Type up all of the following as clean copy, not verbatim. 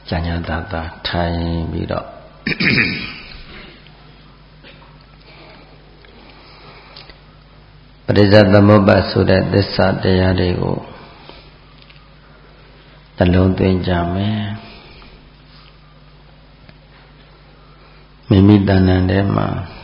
ဉာဏ်သာသာထိုင်ပြီးတော့ပရိစ္ဆေသမုပ္ပါဆိုတဲ့သစ္စာတရားတွေကိုနှလုံးသွင်းကြမယ်မိမိတဏ္ဍာထဲမှာ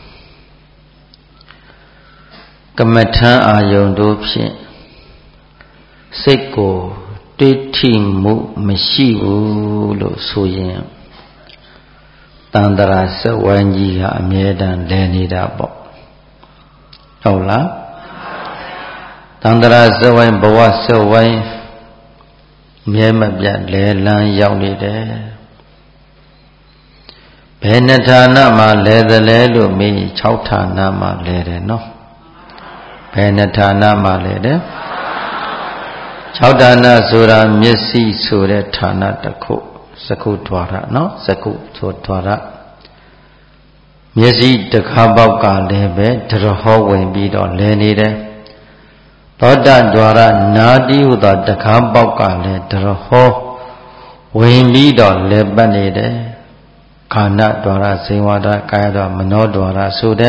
ကမ္မထံအာယုန်တို့ဖြင့်စိတ်ကိုတွေးထိမှုမရှိဘူးလို့ဆိုရင်တန္တရာစဝိုင်းကြီးကအမြဲတမ်းလဲနေတာပေါ့ဟုတ်လားတန္တရာစဝိုင်းဘဝစဝိုင်းမြဲမပြတ်လဲလန်းရောက်နေတယ်ဘယ်နှဌာနမှာလဲသလဲလို့မေး6ဌာနမှာလဲတယ်နော်ဘယ်နှဌာနမှာလဲတယ်6ဌာနဆိုတာမျက်စိဆိုတဲ့ဌာနတစ်ခုစကုထွာရနော်စကုဆိုထွာရမျက်စိတစ်ခါပေါက်ကလည်းပဲဒရဟောဝင်ပြီးတော့လဲနေတယ်သောတဒွါရနာတိဟုသောတစ်ခါပေါက်ကလည်းဒရဟောဝင်ပြီးတော့လဲပတ်နေတယ်ခန္ဓာဒွါရဇေဝဒကာယဒွါရမနောဒွါရဆိုတဲ့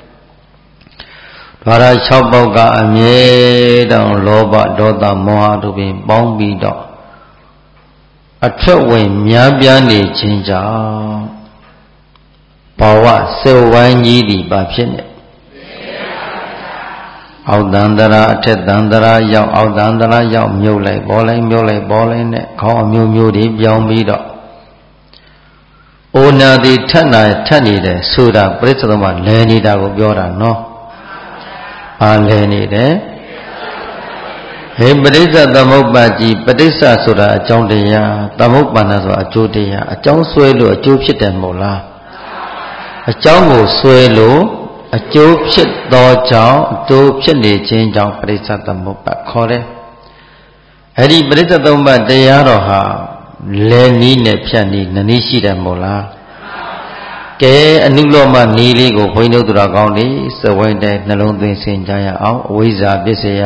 ဒွါရ6ပေါက်ကအမြဲတမ်းလောဘဒေါသမောဟတို့ပင်ပေါင်းပြီးတော့အထွက်ဝင်များပြားနေခြင်းကြောင့်ဘာဝစေဝိုင်းကြီးဒီပါဖြစ်နေအောက်တန္တရာအထက်တန္တရာရောက်အောက်တန္တရာရောက်မြုပ်လိုက်ပေါ်လိုက်မြုပ်လိုက်ပေါ်လိုက်နဲ့ခေါင်းအမျိုးမျိုးတွေပြောင်းပြီးတော့အိုနာတိထက်နေတယ်ဆိုတာပရိစ္ဆေသမုပ္ပါလဲနေတာကိုပြောတာနော်အားလဲနေတယ်ဟေပရိစ္ဆေသမုပ္ပါကြီးပဋိစ္စဆိုတာအကြောင်းတရားသမုပ္ပါဒဆိုတာအကျိုးတရားအကြောင်းဆွဲလို့အကျိုးဖြစ်တယ်မဟုတ်လားအကြောင်းကိုဆွဲလို့အကျိုးဖြစ်သောကြောင့်အကျိုးဖြစ်နေခြင်းကြောင့်ပရိစ္ဆေသမုပ္ပါခေါ်တယ်အဲ့ဒီပရိစ္ဆေသမုပ္ပါတရားတော်ဟာလဲနီးနဲ့ဖြတ်နီးနည်းရှိတယ်မဟုတ်လားကဲအနုလောမနီးလေးကိုဘုန်းကြီးတို့တော်ကောင်းနေစဝိုင်းတဲ့နှလုံးသွင်းစဉ်ကြရအောင်အဝိဇ္ဇာပစ္စယ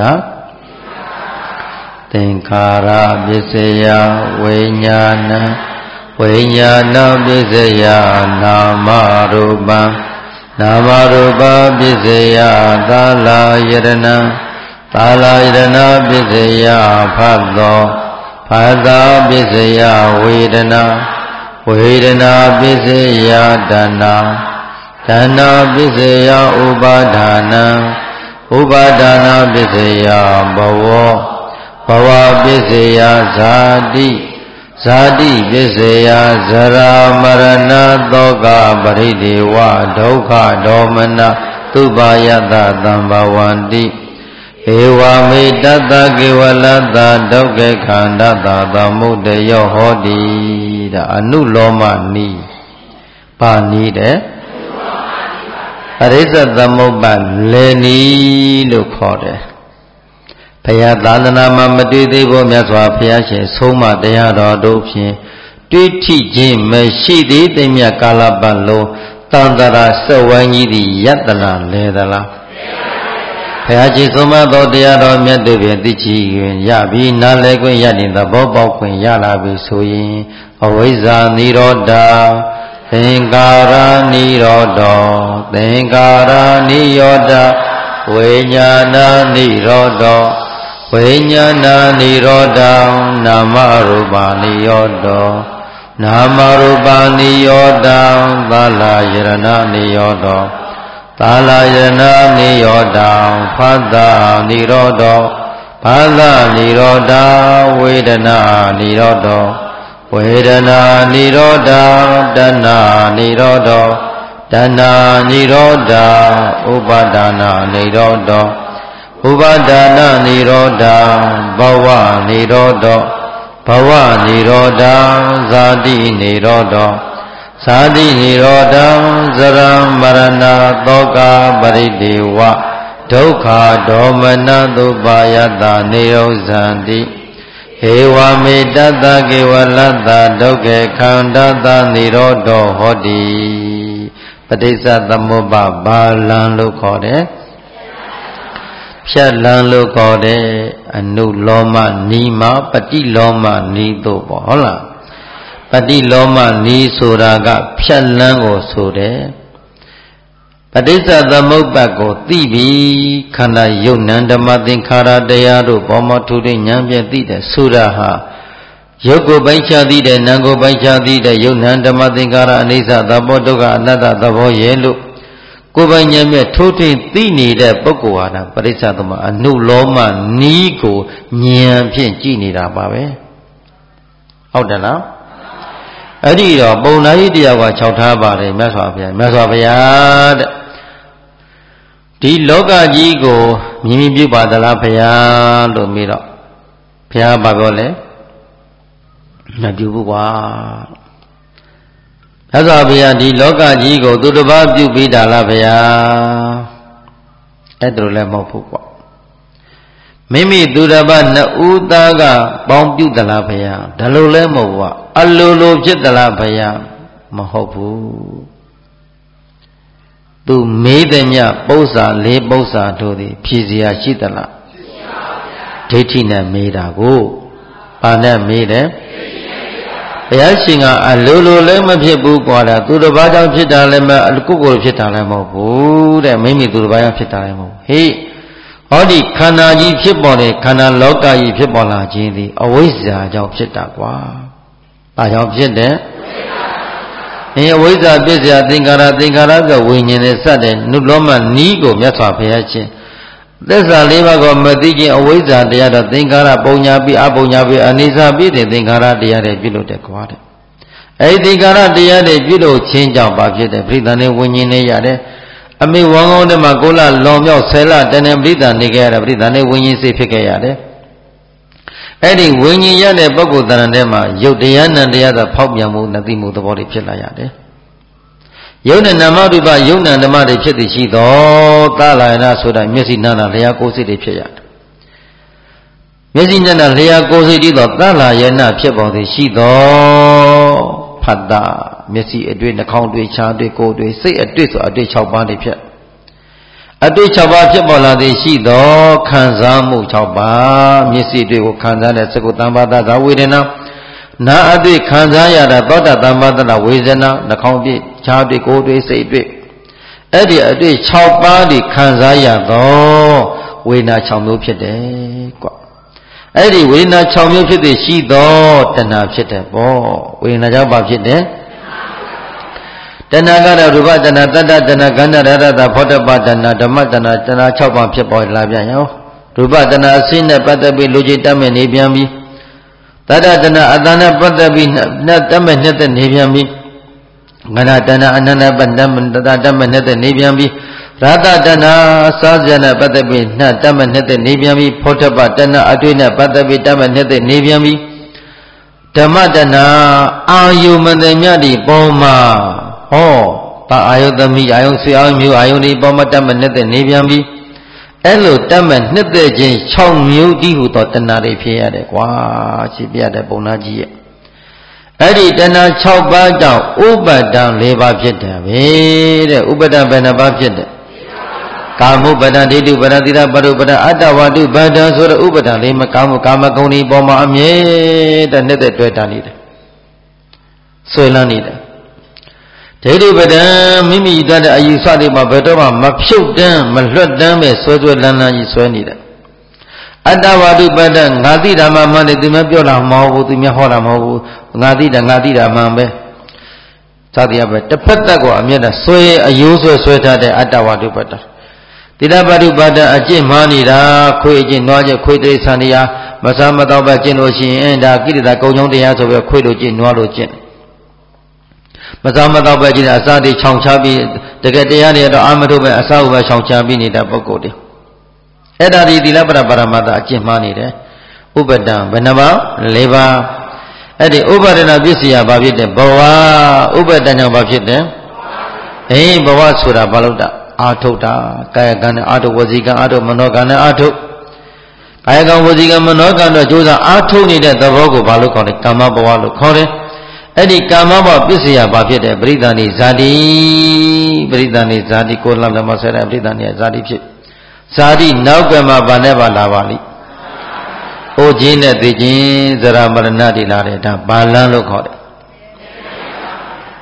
သင်္ခါရပစ္စယဝိညာဏပစ္စယနာမရူပံနာမရူပပစ္စယသာလာယတနာသာလာယတနာပစ္စယဖတ်သောဖတ်တာပစ္စယဝေဒနာဝေဒနာပစ္စယတဏ္ဍတဏ္ဍပစ္စယဥပါဒါနံဥပါဒါနပစ္စယဘဝဘဝပစ္စယဇာတိဇာတိပစ္စယဇရာမရဏသောကပရိဒေဝဒုက္ခဒေါမနသုပါယတသံဘဝန္တိဧဝမေတ္တကေဝလတ္တဒုက္ခခန္ဓတသမုဒယောဟောတိဒါအနုလောမနီးပါနီးတဲ့ပရိစ္ဆေသမုပ္ပါလေနီးလို့ခေါ်တယ်ဘုရားသာသနာမှာမတွေ့သေးဖို့မြတ်စွာဘုရားရှင်ဆုံးမတရားတော်တို့ဖြင့်တွေ့ထိခြင်းမရှိသေးတဲ့မြတ်ကာလပတ်လုံးတန္တရာစဝိုင်းကြီးသည်ယတနာလဲသလားဘုရားကြီးဆုံးမသောတရားတော်မြတ်တို့ဖြင့်သိချင်ရပြီးနားလည်ခွင့်ရတဲ့သဘောပေါက်ခွင့်ရလာပြီဆိုရင်အဝိဇ္ဇာနိရောဓသင်္ကာရနိရောဓသင်္ကာရနိရောဓဝိညာဏနိရောဓဝိညာဏနိရောဓနာမရူပနိရောဓနာမရူပနိရောဓသာလာယရဏနိရောဓသာလာယရဏနိရောဓဖတ်တာနိရောဓဖတ်တာနိရောဓဝေဒနာနိရောဓဝေဒနာနိရောဓတဏ္ဍနိရောဓတဏ္ဍနိရောဓဥပါဒါနနိရောဓဥပါဒါနနိရောဓဘဝနိရောဓဘဝနိရောဓဇာတိနိရောဓဇာတိနိရောဓဇရမရဏသောကပရိဒေဝဒုက္ခဒေါမနသုပါယတနေရောဇန္တိဧဝမေတ္တကေဝလတ္တဒုက္ခခန္ဓတနိရောဓဟောတိပဋိစ္စသမုပ္ပါဘာလံလို့ခေါ်တယ်ဖြတ်လန်းလို့ခေါ်တဲ့အနုလောမနီးမှာပฏิလောမနီးတို့ပေါ့ဟုတ်လားပฏิလောမနီးဆိုတာကဖြတ်လန်းကိုဆိုတယ်ပဋိစ္စသမုပ္ပါဒ်ကိုသိပြီခန္ဓာယုတ်နံဓမ္မသင်္ခါရတရားတို့ဘောမထုတဲ့ဉာဏ်ဖြင့်သိတဲ့ဆိုတာဟာယုတ်ကိုပိုင်းခြားသိတဲ့နာမ်ကိုပိုင်းခြားသိတဲ့ယုတ်နံဓမ္မသင်္ခါရအနိစ္စသဘောဒုက္ခအနတ္တသဘောရဲ့လို့ကိုယ်ပိုင်ဉာဏ်ဖြင့်ထိုးထွင်းသိနေတဲ့ပုဂ္ဂိုလ်ဟာပဋိစ္စသမအနုလောမနီးကိုဉာဏ်ဖြင့်ကြည့်နေတာပါပဲဟုတ်တယ်လားအဲ့ဒီတော့ပုံနာကြီးတရားက၆ထားပါတယ်မြတ်စွာဘုရားတဲ့ဒီလောကကြီးကိုမြင်မြင်ပြုပါသလားဘုရားလို့မေးတော့ဘုရားဘာပြောလဲမပြုဘူးကွာမြတ်စွာဘုရားဒီလောကကြီးကိုသူတစ်ပါးပြုပေးတာလားဘုရားအဲ့ဒါလည်းမဟုတ်ဘူးကွာမိမိသူတစ်ပါးနှစ်ဦးသားကပေါင်းပြုသလားဘုရားဒါလိုလည်းမဟုတ်ဘူးအလိုလိုဖြစ်သလားဘုရားမဟုတ်ဘူးသူမေးတဲ့မြပု္ပ္ပာလေးပု္ပ္ပာတို့သည်ဖြည့်စရာရှိသလားရှိပါဗျာဒိဋ္ဌိနဲ့မေးတာကိုဘာနဲ့မေးတယ်ဘုရားရှင်ကအလိုလိုလည်းမဖြစ်ဘူးကွာတာသူတစ်ပါးကြောင့်ဖြစ်တာလည်းမကိုယ်ကိုယ်ဖြစ်တာလည်းမဟုတ်ဘူးတဲ့မိမိသူတစ်ပါးကြောင့်ဖြစ်တာလည်းမဟုတ်ဟေးဟောဒီခန္ဓာကြီးဖြစ်ပေါ်တဲ့ခန္ဓာလောကကြီးဖြစ်ပေါ်လာခြင်းသည်အဝိဇ္ဇာကြောင့်ဖြစ်တာကွာဘာကြောင့်ဖြစ်တယ်အဝိဇ္ဇာပြစ္ဆရာသင်္ခါရဆိုဝိညာဉ်နဲ့စတဲ့နုလောမနီးကိုမြတ်စွာဘုရားရှင်သစ္စာလေးပါးကိုမသိခြင်းအဝိဇ္ဇာတရားတော့သင်္ခါရပုံညာပြီးအပုံညာပြီးအနိစ္စပြီးတဲ့သင်္ခါရတရားတွေပြုလို့တဲ့ကွာတဲ့အဲဒီသင်္ခါရတရားတွေပြုလို့ခြင်းကြောင့်ဘာဖြစ်တယ်ပရိသန်နဲ့ဝိညာဉ်နဲ့ရတယ်အမေဝံကောင်းတဲ့မှာကိုလလွန်မြောက်10လတန်တဲ့ပရိသန်နေခဲ့ရတာပရိသန်နဲ့ဝိညာဉ်စိတ်ဖြစ်ခဲ့ရတယ်အဲ့ဒီဝိညာဉ်ရတဲ့ပုဂ္ဂိုလ်တဏ္ဍထဲမှာယုတ်တရားနံတရားသာဖောက်ပြန်မှုနှသိမှုသဘောတွေဖြစ်လာရတယ်ယုတ်နဲ့နာမရူပယုတ်နံဓမ္မတွေဖြစ်သည်ရှိသောသာလယနာဆိုတာမျက်စိနာနာလျာကိုယ်စိတ်တွေဖြစ်ရတယ်မျက်စိနာနာလျာကိုယ်စိတ်တည်သောသာလယနာဖြစ်ပေါ်သည်ရှိသောဖတ်တာမျက်စိအတွေ့နှာခေါင်းတွေ့ခြားတွေ့ကိုယ်တွေ့စိတ်အတွေ့ဆိုအတွေ့6ပါးတွေဖြစ်အတွေ့6ပါးဖြစ်ပေါ်လာသည်ရှိသောခံစားမှု6ပါးမျက်စိတွေ့ကိုခံစားတဲ့စကုတ္တံပါဒသာဝေဒနာနာအတွေ့ခံစားရတာသောတာတမ္ပါဒနာဝေဒနာနှာခေါင်းတွေ့ခြားတွေ့ကိုယ်တွေ့စိတ်တွေ့အဲ့ဒီအတွေ့6ပါးဒီခံစားရသောဝေဒနာ6မျိုးဖြစ်တယ်ကွအဲ့ဒီဝေဒနာ6မျိုးဖြစ်သည်ရှိသောတဏှာဖြစ်တယ်ပေါ့ဝေဒနာကြောင့်ဘာဖြစ်တယ်တဏှာကတော့ရူပတဏှာတတ္တတဏှာကန္တရတ္တဖောတ္တပတဏှာဓမ္မတဏှာတဏှာ6ပါးဖြစ်ပေါ်လာပြန်ရောရူပတဏှာအစင်းနဲ့ပတ်သက်ပြီးလူကြီးတတ်မဲ့နေပြန်ပြီတတ္တတဏှာအတ္တနဲ့ပတ်သက်ပြီးတတ်မဲ့နှစ်သက်နေပြန်ပြီငဏတဏှာအနန္တပတ်တတ်မဲ့နှစ်သက်နေပြန်ပြီရတတဏှာစားစရာနဲ့ပတ်သက်ပြီးတတ်မဲ့နှစ်သက်နေပြန်ပြီဖောတ္တပတဏှာအတွေ့နဲ့ပတ်သက်ပြီးတတ်မဲ့နှစ်သက်နေပြန်ပြီဓမ္မတဏှာအာယုမတ္တမြတ်ဒီပေါ်မှာဟောတာအာယုသမီးအာယုဆွေအောင်မျိုးအာယုဒီပေါ်မှာတတ်မဲ့နှစ်သက်နေပြန်ပြီအဲ့လိုတတ်မဲ့နှစ်သက်ခြင်း6မျိုးတည်းဟူသောတဏှာတွေဖြစ်ရတယ်ကွာရှိပြတဲ့ပုံနာကြီးရဲ့အဲ့ဒီတဏှာ6ပါးကြောင့်ဥပါဒံ4ပါးဖြစ်တယ်ပဲတဲ့ဥပါဒံဘယ်နှပါးဖြစ်တယ်ကာမုပဒံဒိဋ္ဌုပဒံသီလပရုပဒံအတ္တဝတ္တုပဒံဆိုတဲ့ဥပါဒံလေးမကာမကာမဂုဏ်ဒီပေါ်မှာအမြဲတည်းနှစ်သက်တွေ့တာနေတယ်ဆွေလန်းနေတယ်ဒိဋ္ဌိပဒံမိမိတတ်တဲ့အယူဆတွေမှာဘယ်တော့မှမဖြုတ်တမ်းမလွတ်တမ်းပဲဆွဲဆွဲလန်းလန်းကြီးဆွဲနေတယ်အတ္တဝတ္ထုပဒံငါသိတာမှမှန်တယ်သူများပြောတာမဟုတ်ဘူးသူများဟောတာမဟုတ်ဘူးငါသိတာမှန်ပဲစသည်အပဲတစ်ဖက်သက်ကိုအမျက်နဲ့ဆွဲအယိုးဆွဲထားတဲ့အတ္တဝတ္ထုပဒံတိရပတုပဒံအကျင့်မှားနေတာခွေအကျင့်နွားချက်ခွေတိရစ္ဆာန်တရားမစားမတော့ပဲကျင့်လို့ရှိရင်ဒါကိရိတာကုံကြောင်းတရားဆိုပြီးခွေလို့ကျင့်နွားလို့ကျင့်မစားမတော့ပဲကျင့်အစာတွေခြောင်ချပြီးတကယ်တရားတွေတော့အာမထုတ်ပဲအစာဥပဲခြောင်ချပြီးနေတဲ့ပုဂ္ဂိုလ်တွေအဲ့ဒါဒီသီလပရပရမတ္တအကျင့်မှားနေတယ်ဥပဒံဘယ်နှပါ၄ပါးအဲ့ဒီဥပါဒနာပစ္စည်းဘာဖြစ်တယ်ဘဝဥပဒံကြောင့်ဘာဖြစ်တယ်ဘဝဆိုတာဘာလို့တာအာထုတ်တာကာယကံနဲ့အာထုတ်ဝစီကံအာထုတ်မနောကံနဲ့အာထုတ်ကာယကံဝစီကံမနောကံတို့ကြိုးစားအာထုတ်နေတဲ့သဘောကိုဘာလို့ခေါ်လဲကာမဘဝလို့ခေါ်တယ်အဲ့ဒီကာမဘဝပစ္စည်းဘာဖြစ်တယ်ပရိသန္တိဇာတိကိုလမ်းမှာဆက်တဲ့ပရိသန္တိဇာတိဖြစ်ဇာတိနောက်ကမှဘာနဲ့ပါလာပါလိအိုခြင်းနဲ့သိခြင်းဇရာမရဏတိလာတယ်ဒါဘာလန်းလို့ခေါ်တယ်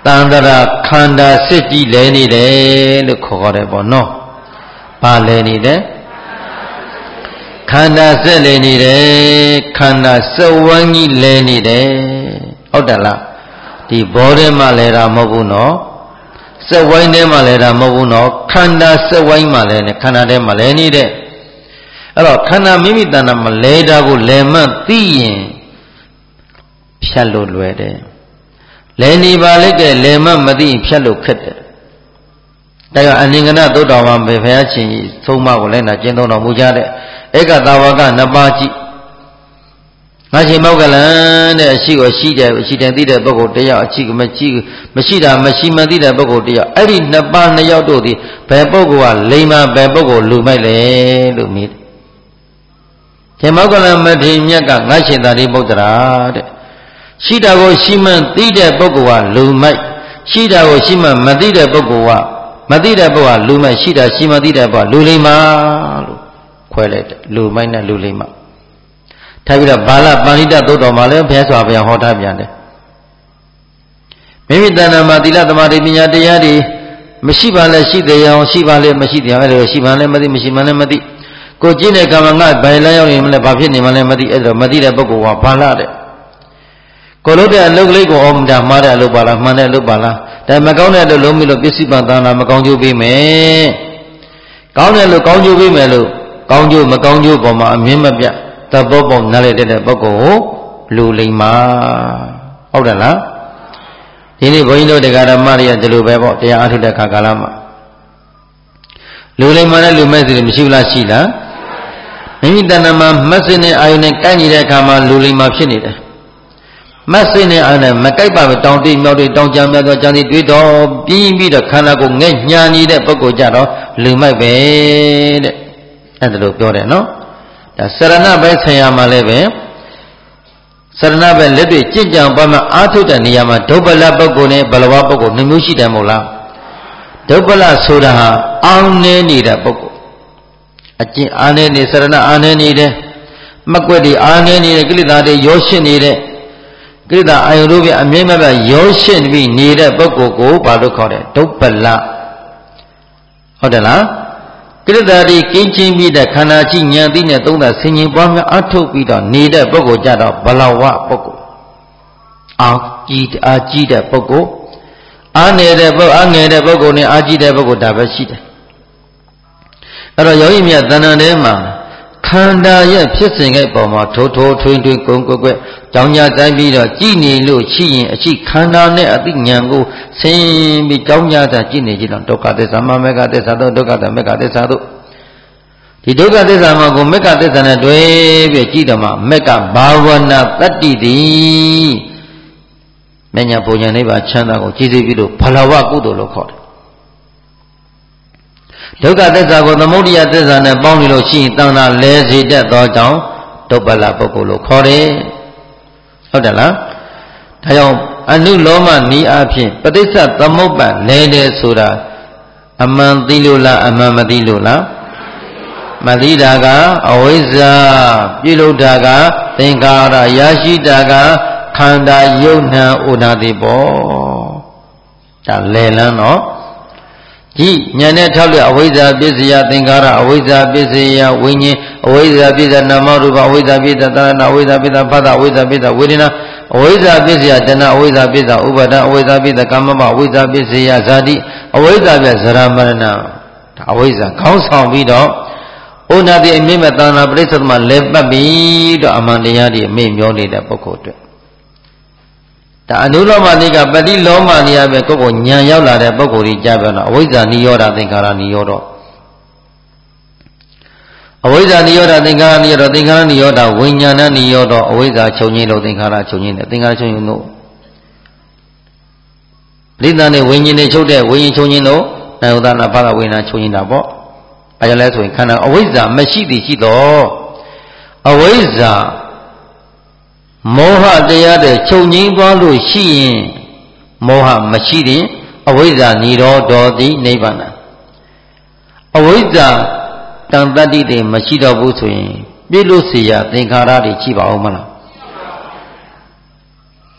တန္တရာခန္ဓာစစ်ကြီးလဲနေတယ်လို့ခေါ်ရတယ်ပေါ့နော်ဘာလဲနေတယ်ခန္ဓာစစ်လဲနေတယ်ခန္ဓာစက်ဝန်းကြီးလဲနေတယ်ဟုတ်တယ်လားဒီဘောထဲမှာလဲတာမဟုတ်ဘူးနော်စက်ဝိုင်းထဲမှာလဲတာမဟုတ်ဘူးနော်ခန္ဓာစက်ဝိုင်းမှာလဲနေခန္ဓာထဲမှာလဲနေတဲ့အဲ့တော့ခန္ဓာမိမိတဏ္ဍာမှာလဲတာကိုလဲမှတ်သိရင်ဖြတ်လို့လွယ်တယ်လဲနေပါလိမ့်ကဲလဲမှတ်မသိရင်ဖြတ်လို့ခက်တယ်ဒါကြောင့်အနင်္ဂနသုတ်တော်မှာဘုရားရှင်ကြီးသုံးပါးကိုလည်းနာကျင့်သုံးတော်မူကြတဲ့ဧကသာဝကနှစ်ပါးကြည့်ငါရှင်မောက္ကလန်တဲ့အရှိကိုရှိတယ်ရှိတယ်သိတဲ့ပုဂ္ဂိုလ်တရားအရှိကိုမရှိတာမရှိမှသိတဲ့ပုဂ္ဂိုလ်တရားအဲ့ဒီနှစ်ပါးနှစ်ယောက်တို့သည်ဘယ်ပုဂ္ဂိုလ်ကလိမ္မာဘယ်ပုဂ္ဂိုလ်လူမိုက်လဲလို့မေးတယ်ရှင်မောက္ကလန်မထေရမြတ်ကငါရှင်သာရိပုတ္တရာတဲ့ရှိတာကိုရှိမှသိတဲ့ပုဂ္ဂိုလ်ကလူမိုက်ရှိတာကိုရှိမှမသိတဲ့ပုဂ္ဂိုလ်ကမသိတဲ့ပုဂ္ဂိုလ်ကလူမိုက်ရှိတာရှိမှသိတဲ့ပုဂ္ဂိုလ်လူလိမ္မာလို့ခွဲလိုက်တယ်လူမိုက်နဲ့လူလိမ္မာထားပြီးတော့ဘာလပါဠိတသုတ်တော်မှာလည်းဘုရားစွာဘုရားဟောထားပြန်တယ်မိမိတဏ္ဍာမှာသီလသမာဓိပညာတရားတွေမရှိပါလဲရှိသေးအောင်ရှိပါလဲမရှိသေးအောင်အဲ့လိုရှိပါလဲမသိမရှိမှလည်းမသိကိုကြည့်တဲ့ကံမှာငါဘယ်လမ်းရောက်နေမလဲဘာဖြစ်နေမှလည်းမသိအဲ့တော့မသိတဲ့ပုဂ္ဂိုလ်ကဘာလတဲ့ကိုလို့တဲ့အလုပ်ကလေးကိုအောင်တာမှားတဲ့အလုပ်ပါလားမှန်တဲ့အလုပ်ပါလားဒါမကောင်းတဲ့အလုပ်လုံးပြီးလို့ပစ္စည်းပန်သနာမကောင်းကျိုးပေးမယ်ကောင်းတဲ့လို့ကောင်းကျိုးပေးမယ်လို့ကောင်းကျိုးမကောင်းကျိုးပေါ်မှာအမြင်မပြတ်သဘောပေါက်နားလည်တဲ့ပုဂ္ဂိုလ်ကိုလူလိမ္မာဟုတ်တယ်လားဒီနေ့ဘုန်းကြီးတို့တရားဓမ္မတွေကဒီလိုပဲပေါ့တရားအားထုတ်တဲ့ခါကာလမှာလူလိမ္မာနဲ့လူမဲ့စီမရှိဘူးလားရှိလားမိမိတဏ္ဍာမှာမက်စင်းနဲ့အာယုန်နဲ့ကိုက်နေတဲ့အခါမှာလူလိမ္မာဖြစ်နေတယ်မက်စင်းနဲ့အာယုန်နဲ့မကိုက်ပါဘူးတောင်တိမြောက်တိတောင်ကြမ်းမြောက်တော့ကြံစီတွေးတော့ပြင်းပြီးတော့ခန္ဓာကိုငဲ့ညာနေတဲ့ပုဂ္ဂိုလ်ကြတော့လူမိုက်ပဲတဲ့အဲ့ဒါလိုပြောတယ်နော်ဒါစရဏဘဲဆံရမှာလည်းပဲစရဏဘဲလက်တွေ့ကြင်ကြံပါမှအာထုတ်တဲ့နေရာမှာဒုပ္ပလပုဂ္ဂိုလ်နဲ့ဘလဝပုဂ္ဂိုလ်နှမျိုးရှိတယ်မဟုတ်လားဒုပ္ပလဆိုတာဟာအောင်းနေနေတဲ့ပုဂ္ဂိုလ်အကျင့်အာနေနေစရဏအာနေနေတဲ့မကွက်တွေအာနေနေတဲ့ကိလေသာတွေရောရှင်းနေတဲ့ကိလေသာအာယုတို့ပြအမြဲမပြရောရှင်းပြီးနေတဲ့ပုဂ္ဂိုလ်ကိုဘာလို့ခေါ်တယ်ဒုပ္ပလဟုတ်တယ်လားကိလေသာတွေကင်းချင်းပြီးတဲ့ခန္ဓာရှိဉာဏ်သိနဲ့သုံးတာဆင်ញင်ပွားများအထုတ်ပြီးတော့နေတဲ့ပုဂ္ဂိုလ်ကြတော့ဘလဝပုဂ္ဂိုလ်အာကြီးတဲ့ပုဂ္ဂိုလ်အာနေတဲ့ပုဂ္ဂိုလ်အာငယ်တဲ့ပုဂ္ဂိုလ်နဲ့အာကြီးတဲ့ပုဂ္ဂိုလ်ဒါပဲရှိတယ်အဲ့တော့ယောဂီမြတ်တဏ္ဍာထဲမှာခန္ဓာရဲ့ဖြစ်စဉ်ကိပုံမှာထိုးထိုးထွင်းထွင်းကုန်းကွက်ကြောင်းကြတိုင်းပြီးတော့ကြည်နေလို့ရှိရင်အရှိခန္ဓာနဲ့အသိဉာဏ်ကိုဆင်းပြီးကြောင်းကြတာကြည်နေကြတော့ဒုက္ခသစ္စာမမေကသစ္စာတို့ဒုက္ခသမက္ခသစ္စာတို့ဒီဒုက္ခသစ္စာမှာကိုမေကသစ္စာနဲ့တွဲပြီးကြည်တော့မှမေကဘာဝနာတတ္တိတိမညာဘုံညာနိဗ္ဗာန်ချမ်းသာကိုကြည်စီပြီးလို့ဘလဝကုသိုလ်လို့ခေါ်တယ်ဒုက္ခသစ္စာကိုသမုဒိယသစ္စာနဲ့ပေါင်းပြီးလို့ရှိရင်တဏ္ဍာလဲစေတတ်သောကြောင့်ဒုပ္ပလပုဂ္ဂိုလ်လို့ခေါ်တယ်ဟုတ်တယ်လားဒါကြောင့်အနုလောမနီးအဖြစ်ပဋိစ္စသမုပ္ပါလဲတယ်ဆိုတာအမှန်သိလို့လားအမှန်မသိလို့လားမသိတာကအဝိဇ္ဇာပြုလုပ်တာကသင်္ခါရရရှိတာကခန္ဓာယုတ်နှံဥနာတိပေါ့ဒါလဲလန်းတော့ဒီဉာဏ်နဲ့ထောက်တဲ့အဝိဇ္ဇာပစ္စယသင်္ခါရအဝိဇ္ဇာပစ္စယဝိညာဉ်အဝိဇ္ဇာပစ္စယနာမရူပအဝိဇ္ဇာပစ္စယသရဏအဝိဇ္ဇာပစ္စယဖသအဝိဇ္ဇာပစ္စယဝေဒနာအဝိဇ္ဇာပစ္စယတဏအဝိဇ္ဇာပစ္စယဥပါဒအဝိဇ္ဇာပစ္စယကာမဘအဝိဇ္ဇာပစ္စယဇာတိအဝိဇ္ဇာပစ္စယဇရမရဏဒါအဝိဇ္ဇာခေါင်းဆောင်ပြီးတော့ဩနာတိအမြင့်မဲ့တဏ္ဍာပရိစ္ဆေသမလဲပတ်ပြီးတော့အမှန်တရားတွေအမေ့မျောနေတဲ့ပုဂ္ဂိုလ်အတွက်ဒါအနုလောမတိကပฏิလောမနေရပဲကိုယ့်ကိုညံရောက်လာတဲ့ပုဂ္ဂိုလ်ကြီးကြပြောတော့အဝိဇ္ဇာနိရောဓသင်္ခါရနိရောဓအဝိဇ္ဇာနိရောဓသင်္ခါရနိရောဓသင်္ခါရနိရောဓဝိညာဏနိရောဓအဝိဇ္ဇာချုပ်ငြိမ်းလို့သင်္ခါရချုပ်ငြိမ်းတယ်သင်္ခါရချုပ်ငြိမ်းလို့ပရိသတ်နဲ့ဝိညာဉ်နဲ့ချုပ်တဲ့ဝိညာဉ်ချုပ်ငြိမ်းလို့နာယုဒနာဘာသာဝိညာဉ်ချုပ်ငြိမ်းတာပေါ့အဲဒါလဲဆိုရင်ခန္ဓာအဝိဇ္ဇာမရှိသည်ရှိတော့အဝိဇ္ဇာမောဟတရားတဲ့ချုပ်ငြိမ်းသွားလို့ရှိရင်မောဟမရှိရင်အဝိဇ္ဇာនិရောဓောတိနိဗ္ဗာန်အဝိဇ္ဇာတန်တတ္တိတွေမရှိတော့ဘူးဆိုရင်ပြည့်လို့เสียသင်္ခါရတွေရှိပါအောင်မလားအ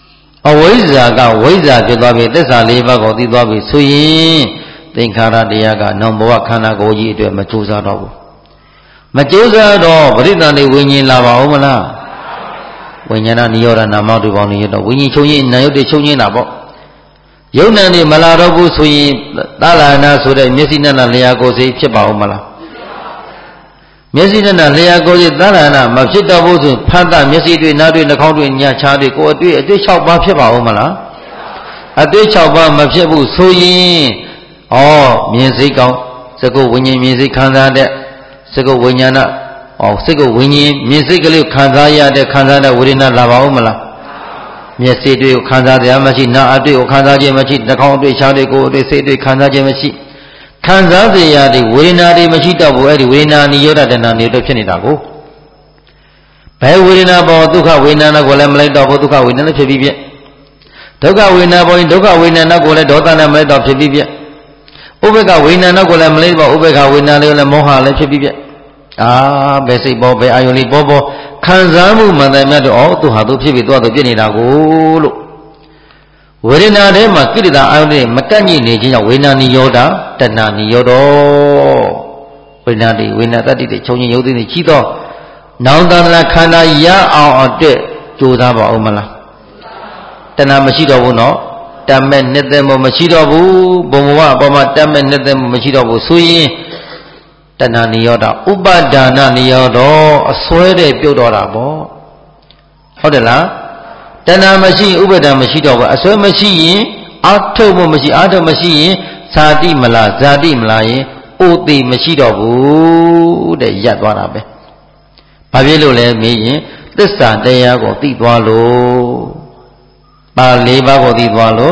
ဝိဇ္ဇာကဝိဇ္ဇာဖြစ်သွားပြီသစ္စာ၄ပါးကိုသိသွားပြီဆိုရင်သင်္ခါရတရားကနောင်ဘဝခန္ဓာကိုယ်ကြီးအတွက်မကြိုးစားတော့ဘူးမကြိုးစားတော့ပရိသန္တိဝိညာဉ်လာပါဦးမလားဝိညာဏနိရောဓနာမတုပေါင်းနေရတော့ဝိညာဉ်ချုပ်ရင်နာယုတ်တွေချုပ်ရင်တာပေါ့ယုံနာနေမလာတော့ဘူးဆိုရင်သာလနာဆိုတဲ့မျက်စိနဲ့လျှာကိုယ်စိတ်ဖြစ်ပါဦးမလားမျက်စိနဲ့လျှာကိုယ်စိတ်သာလနာမဖြစ်တော့ဘူးဆိုဖတ်တာမျက်စိတွေနားတွေနှာခေါင်းတွေညှာချားတွေကိုယ်အတွေ့6ပါးဖြစ်ပါဦးမလားအတွေ့6ပါးမဖြစ်ဘူးဆိုရင်မြင်စိတ်ကောင်းစကုဝိညာဉ်မြင်စိတ်ခံစားတဲ့စကုဝိညာဏစိတ်ကိုဝိညာဉ်မြင်စိတ်ကလေးခံစားရတဲ့ခံစားတဲ့ဝေဒနာလာပါဦးမလားမျက်စိတွေကိုခံစားရမရှိနားအတွေ့ကိုခံစားခြင်းမရှိနှာခေါင်းအတွေ့ရှားတွေကိုယ်အတွေ့စိတ်တွေခံစားခြင်းမရှိခံစားစေရတဲ့ဝေဒနာတွေမရှိတော့ဘူးအဲ့ဒီဝေဒနာနိရောဓတဏှာနေတော့ဖြစ်နေတာကိုဘယ်ဝေဒနာပေါ်ဒုက္ခဝေဒနာကိုလည်းမလိုက်တော့ဘူးဒုက္ခဝေဒနာဖြစ်ပြီးပြဒုက္ခဝေဒနာပေါ်ရင်ဒုက္ခဝေဒနာကိုလည်းဒေါသနဲ့မလိုက်တော့ဖြစ်ပြီးပြဥပေက္ခဝေဒနာကိုလည်းမလိုက်တော့ဥပေက္ခဝေဒနာလေးလည်းမောဟလည်းဖြစ်ပြီးပြဘယ်စိတ်ပေါ်ဘယ်အာယုန်လေးပေါ်ခံစားမှုမှန်တယ်မြတ်တော့သူဟာသူဖြစ်ပြီးသွားသူပြစ်နေတာကိုလို့ဝေဒနာထဲမှာကိလေသာအာယုန်တွေမကန့်ညိနေခြင်းကြောင့်ဝေဒနာနိရောဓတဏှာနိရောဓဝေဒနာတွေဝေဒနာတတ္တိတွေချုပ်ချင်းယုတ်သိနေချီတော့နောင်တန္တရာခန္ဓာရအောင်အတွက်ကြိုးစားပါဦးမလားတဏှာမရှိတော့ဘူးနော်တတ်မဲ့နှစ်သက်မှုမရှိတော့ဘူးဘုံဘဝအပေါ်မှာတတ်မဲ့နှစ်သက်မှုမရှိတော့ဘူးဆိုရင်တဏှာနိရောဓဥပါဒါနနိရောဓအစွဲတဲ့ပြုတ်တော့တာပေါ့ဟုတ်တယ်လားတဏှာမရှိဥပါဒါမရှိတော့ဘူးအစွဲမရှိရင်အာထုတ်မှုမရှိအာထုတ်မရှိရင်ဇာတိမလားဇာတိမလားရင်အိုတိမရှိတော့ဘူးတဲ့ရပ်သွားတာပဲဘာဖြစ်လို့လဲမေးရင်သစ္စာတရားကိုသိသွားလို့ပါ၄ပါးကိုသိသွားလို့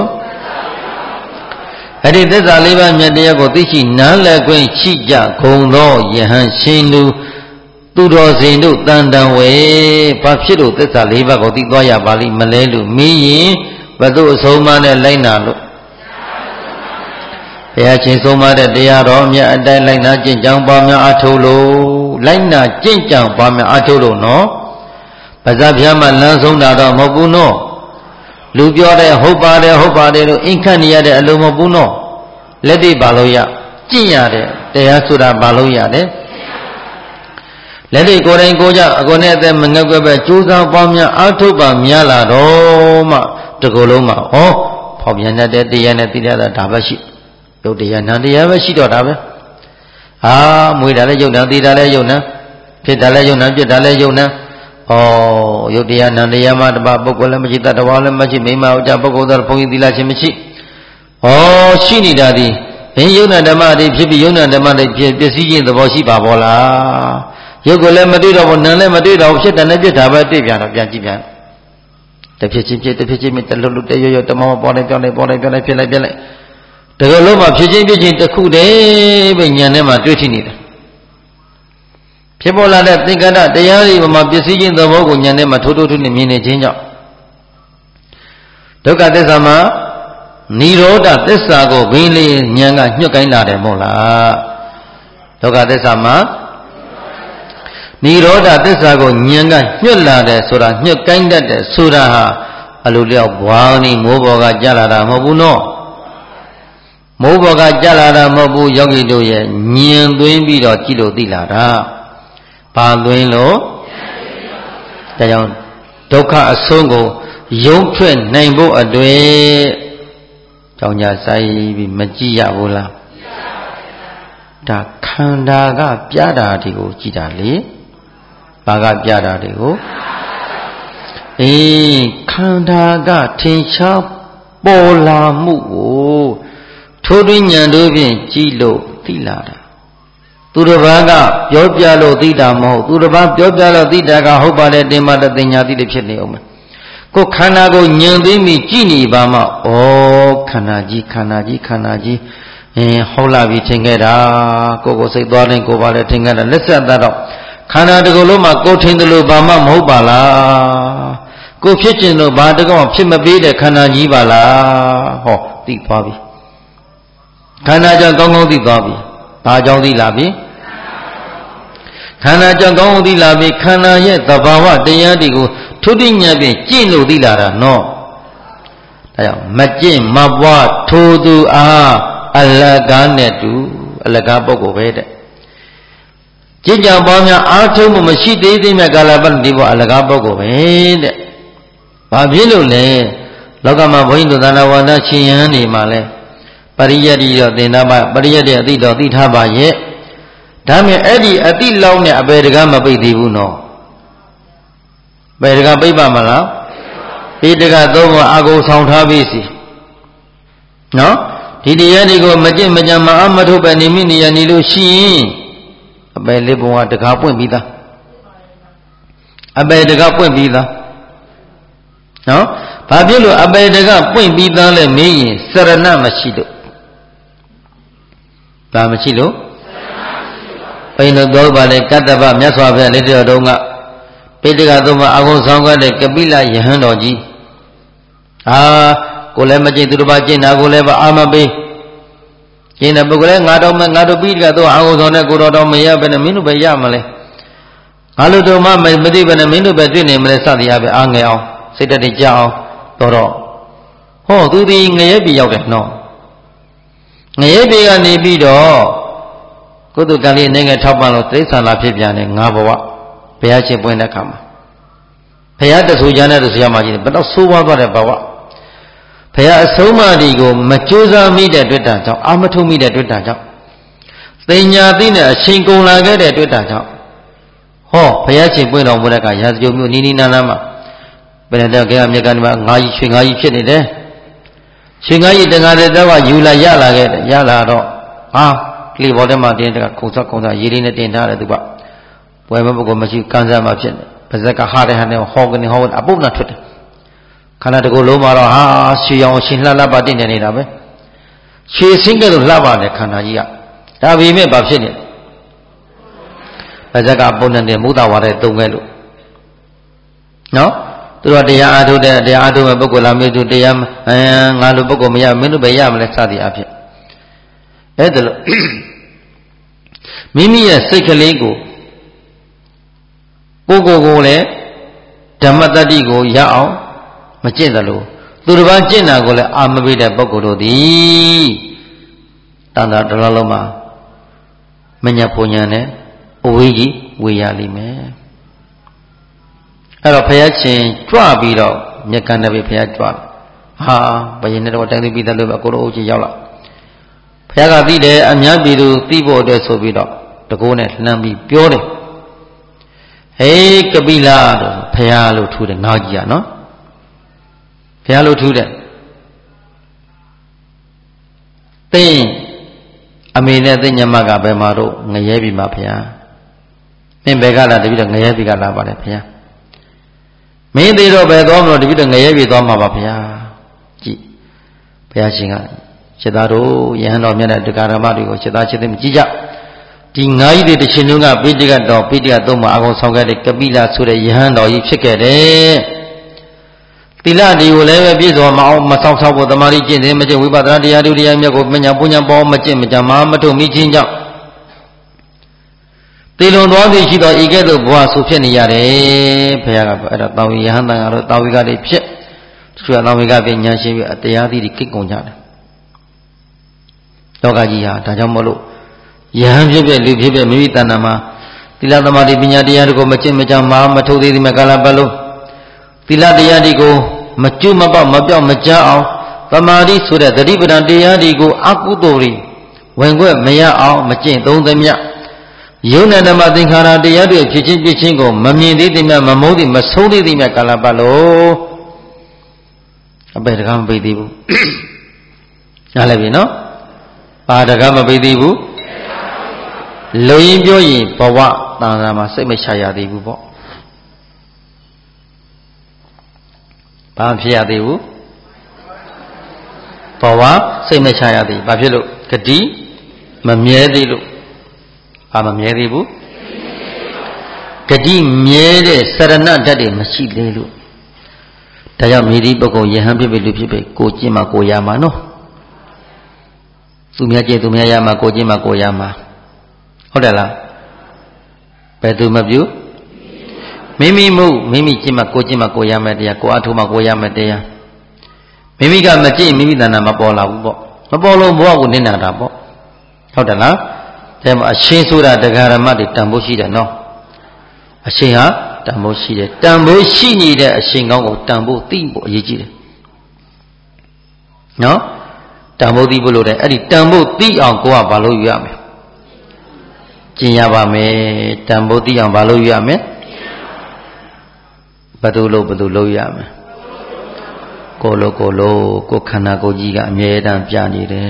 အဲ့ဒီသစ္စာ၄ပါးမြတ်တရားကိုသိရှိနားလည်ခွင့်ရှိကြကုန်သောယဟန်ရှင်သူတော်စင်တို့တန်တန်ဝေဘာဖြစ်လို့သစ္စာ၄ပါးကိုသိသွားရပါလိမ့်မလဲလို့မေးရင်ဘယ်သူအဆုံးမနဲ့လိုက်နာလို့ဘုရားရှင်ဆုံးမတဲ့တရားတော်မြတ်အတိုင်းလိုက်နာကျင့်ကြံပွားများအထုတ်လို့လိုက်နာကျင့်ကြံပွားများအထုတ်လို့နော်ပါဇာဖျားမှလမ်းဆုံးတာတော့မဟုတ်ဘူးနော်လူပြောတဲ့ဟုတ်ပါတယ်လို့အင်ခတ်နေရတဲ့အလုံးမဟုတ်ဘူးနော်လက်တွေ့ပါလို့ရကျင့်ရတယ်တရားဆိုတာပါလို့ရတယ်လက်တွေ့ကိုယ်တိုင်ကိုယ်ကြအကုန်နဲ့အသက်မငက်ွက်ပဲကြိုးစားပွားများအထုတ်ပါများလာတော့မှတကူလုံးမှာဖောက်ပြန်တဲ့တရားနဲ့သိရတာဒါပဲရှိရုပ်တရားနာတရားပဲရှိတော့တာပဲမွေးတာလည်းယုတ်နာသိတာလည်းယုတ်နာဖြစ်တာလည်းယုတ်နာပြစ်တာလည်းယုတ်နာယုတ်တရားနာတရားမှာတပါပုဂ္ဂိုလ်လည်းမရှိတတဝါလည်းမရှိမိမအကြပုဂ္ဂိုလ်သားဘုန်းကြီးသီလရှင်မရှိရှိနေတာဒီဘင်းယုတ်နာဓမ္မတွေဖြစ်ပြီးယုတ်နာဓမ္မတွေဖြစ်ပစ္စည်းချင်းသဘောရှိပါဘောလားယုတ်ကိုလည်းမတွေ့တော့ဘူးနာလည်းမတွေ့တော့ဘူးဖြစ်တယ်နဲ့ပြစ်တာပဲတွေ့ပြန်တော့ပြန်ကြည့်ပြန်တဖြစ်ချင်းဖြစ်တဖြစ်ချင်းတလွတ်လွတ်တရွရွတမောပေါ်လိုက်ပြောင်းလိုက်ပေါ်လိုက်ပြောင်းလိုက်ဖြစ်လိုက်ပြက်လိုက်တကယ်လို့မှဖြစ်ချင်းတစ်ခုတည်းပဲဉာဏ်ထဲမှာတွေ့ထိနေတယ်ဖြစ်ပေါ်လာတဲ့သင်္ကတတရားတွေမှာပစ္စည်းချင်းသဘောကိုဉာဏ်ထဲမှာထိုးထိုးနဲ့မြင်နေခြင်းကြောင့်ဒုက္ခသစ္စာမှာនិရောဓသစ္စာကိုဘင်းလေးဉာဏ်ကညှွတ်ကိုင်းလာတယ်မဟုတ်လားဒုက္ခသစ္စာမှာនិရောဓသစ္စာကိုဉာဏ်ကညှွတ်လာတယ်ဆိုတာညှွတ်ကိုင်းတတ်တယ်ဆိုတာဟာအလိုလျောက်ဘွားနီမိုးပေါ်ကကြလာတာမဟုတ်ဘူးနော်မိုးပေါ်ကကြလာတာမဟုတ်ဘူးယောဂီတို့ရဲ့ဉာဏ်သွင်းပြီးတော့ကြည့်လို့သိလာတာဘာသွင်းလို့ဒါကြောင့်ဒုက္ခအဆုံးကိုယုံထွက်နိုင်ဖို့အတွက်ကြောင့်ညာဆိုင်ပြီးမကြည့်ရဘူးလားဒါခန္ဓာကပြတာတွေကိုကြည့်တာလေဘာကပြတာတွေကိုခန္ဓာကထင်ရှားပေါ်လာမှုကိုထိုးတွင်းဉာဏ်တို့ဖြင့်ကြည့်လို့သိလာတာသူတစ်ပါးကပြောပြလို့သိတာမဟုတ်သူတစ်ပါးပြောပြလို့သိတာကဟုတ်ပါတယ်တင်ပါတဲ့တင်ညာသိတယ်ဖြစ်နေအောင်မယ်ကိုခန္ဓာကိုဉာဏ်သိမိကြည့်နေပါမှခန္ဓာကြီးဟုတ်လာပြီထင်ခဲ့တာကိုစိတ်သွားတိုင်းကိုပါလဲထင်ခဲ့တာလက်ဆက်သားတော့ခန္ဓာတစ်ခုလုံးမှာကိုထင်တယ်လို့ဘာမှမဟုတ်ပါလားကိုဖြစ်ခြင်းလို့ဘာတကောဖြစ်မပေးတဲ့ခန္ဓာကြီးပါလားသိသွားပြီခန္ဓာကြောင့်ကောင်းကောင်းသိသွားပြီဘာကြောင့်သိလာပြီခန္ဓာကြောင့်ကောင်းကောင်းသိလာပြီခန္ဓာရဲ့သဘာဝတရားတွေကိုထုတိညာဖြင့်ကြည့်လို့သိလာတာနော် Majin Mabwa Tudu Alaganetu Alagaboko Veda. Jinja Bomia Artum Machidi Megalaban Divo Alagaboko Veda. Babilule Logama Windu Danawana Chiani Male. Pariyadi Dinama, Pariyadi Adito Ditaba ye. Dame Eddie Adi Lone Abedagama Bidibuno. Bedga Biba Mala. Pidga Domo Ago Sound Habisi. No? Tidianigo Majin Majama Amadu Benimini Yanilu Shi. A Belibu at the Capu Bida. A Bedga Bida. No? Pabilo Abedga Point Bida le me, Serena Machido. Damachilo? Paino Dolba le Kataba Maswa Little Donga. Pediga Doma Agon Sanga de Kabila Yahandoji. Golema Jinduba Jina Goleva Amabe. Jina Bugole, Nadoma Nadobiga, Agozona Goro Maya Benamino Bayamale. Aludoma Medi Benamino Bedrin, Melesadi Abe Angel, Sita de Jao, Toro. Oh, do the Nayabi out no. Nayabi and Nebido. Go to Gali Nega Tapano, Trace and Lapian and Nabawa. Payache Buena Kama. Payata Sujana to Siamaji, but not so one about Bawa. Paya Soma Digo, Machuza meet at Twitter, Amatu meet at Twitter. Stenya Dina, Shinko Laga at Twitter. Ho, Payache Buena Muraka, has you Nini Nanama. Benedaka Meganma, Ngai Shingai Chinide. Shingai Dangadawa, Yula Yala, Yala, Cleave Vodema, Kosa, Yirina Tinta, the Ba. Wherever Machi Kanza Machin, Pazaka Hard and Hogan Howard above not Twitter. Canada go Lomara, she on Shinla Badin and Irabe. She is single lava de Kanaya. That we may have seen it. Pazaka Bonan de Muda Ware Dongelu. No? Through the Adu, the Adu Bogolami to the Yam and Alubogomia, Minubayam, let's study up here. Mimi a sick lego. Go le, Damatadigo Yao, Machendalo, Durvachina gole, Amabida Bogoro di Tanda Dalaloma, Menyaponyane, Uigi, Wialime. Hello, Payachin, Trabido, Yakanabi Payatwa. Ha, but you never tell me that Lubakoro Yala. Payaga Vide, and Yabidu, Tibo de Sobido, the Gonet, Nambi, Pure. Hey, Kabila, Payalo to the Nagia, no? Payalo to the thing. I mean, I think Yamaga Bemaro, Nayabi Mapia. Membegala, the Vida Nayabi Galabapia. May they rob a dom or the Vida Nayabi Domapia. Payashinga, Chedaro, Yano Mena de Garamari, or Chedachidim Jija. Tingai de Chinunga, Bidiga, Pidia Doma, Agon Songa de Kabila, Sura Yahan or Yipseke. Tiladi will ever be on Masasa with the Marijin, Image with Badradia, Menya Punya Bomb, Mama to Mijinja. They don't want to see the Igado Boa Sufianiare, Paya, Tawihan, Tawiga de Pip, Suanaviga Vinyashi at the Yadi Kikonja. Dogajia, Tajamolo. Yam Jibe, Libibe, Mitanama, Tiladama de Binyadiago, Machimajama, Matodi, Magala Balo, Tiladiadigo, Machuma, Mabia, Majao, Pamadi Suda, the River and Diadigo, Akudori, when we're Maya, Machin, don't them ya. Yuna Namathana, the Yadu, Pichingo, Mami, Dima, Mamodi, Masodi, the Makalabalo. I better come with you. Alavino? Padagama Bidibu. Loin Joy, Pawa, Tanama, Semishaya de Bubo. Pampia de Bu Pawa, Semishaya de Babilo, Kadi, Mamiedilu, Amamiedibu Kadi, Miede, Sarana, Daddy, Machidelu. Taya Midi Boko, Yahambi, Lupipe, Kojima, Koyama, no. Sumiaje, Tumiayama, Kojima, Koyama. Hodala Pedu Mabu Mimi Mu, Mimi Chima Kojima Koyama, Koatuma Koyama, မိမိကမကြည့်မိမိတဏ္ဍာမပေါ်လာဘူးပေါ့မပေါ်လို့ဘဝကိုနစ်နာတာပေါ့ဟုတ်တယ်လားဒါမှအရှင်ဆိုတာတရားဓမ္မတွေတန်ဖိုးရှိတယ်နော်အရှင်ဟာတန်ဖိုးရှိတယ်တန်ဖိုးရှိနေတဲ့အရှင်ကောင်းကိုတန်ဖိုးသိဖို့အရေးကြီးတယ်နော်တန်ဖိုးသိဖို့လို့တဲ့အဲ့ဒီတန်ဖိုးသိအောင်ကိုကဘာလို့ယူရမလဲကျင့်ရပါမယ်တန်ဖိုးသိအောင်ဘာလို့ယူရမလဲဘယ်သူလို့ရမယ်ကိုလိုခန္ဓာကိုယ်ကြီးကအမြဲတမ်းပြနေတယ်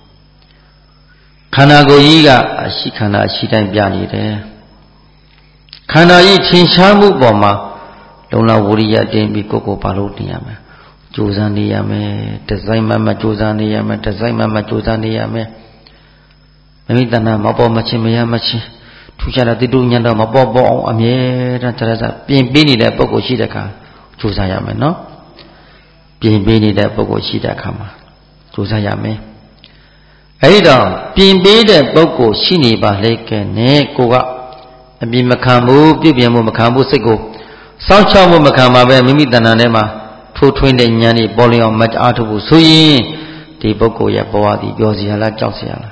ခန္ဓာကိုယ်ကြီးကအရှိခန္ဓာအရှိတိုင်းပြနေတယ်ခန္ဓာကြီးထင်ရှားမှုပေါ်မှာလုံလဝိရိယတင်ပြီးကိုဘာလို့တင်ရမလဲကြိုးစားနေရမယ်ဒီဇိုင်းမှကြိုးစားနေရမယ်ဒီဇိုင်းမှကြိုးစားနေရမယ်မိမိတဏ္ဍာမပေါ်မချင်းမရမချင်းထူးခြားတဲ့တိတုညံတော့မပေါ်အောင်အမြဲတမ်းတရစပြင်ပေးနေတဲ့ပုဂ္ဂိုလ်ရှိတဲ့အခါကြိုးစားရမယ်နော်ပြင်ပေးနေတဲ့ပုဂ္ဂိုလ်ရှိတဲ့အခါမှာကြိုးစားရမယ်အဲဒီတော့ပြင်ပေးတဲ့ပုဂ္ဂိုလ်ရှိနေပါလေကဲနဲ့ကိုကအပြင်မခံဘူးပြုပြင်မှုမခံဘူးစိတ်ကိုစောင့်ချောက်မှုမခံပါပဲမိမိတဏ္ဍာထဲမှာထိုးထွင်းတဲ့ဉာဏ်นี่ပေါ်လျောင်မအားထုတ်ဘူးဆိုရင်ဒီပုဂ္ဂိုလ်ရဲ့ဘဝသည်ပျော်စရာလားကြောက်စရာလား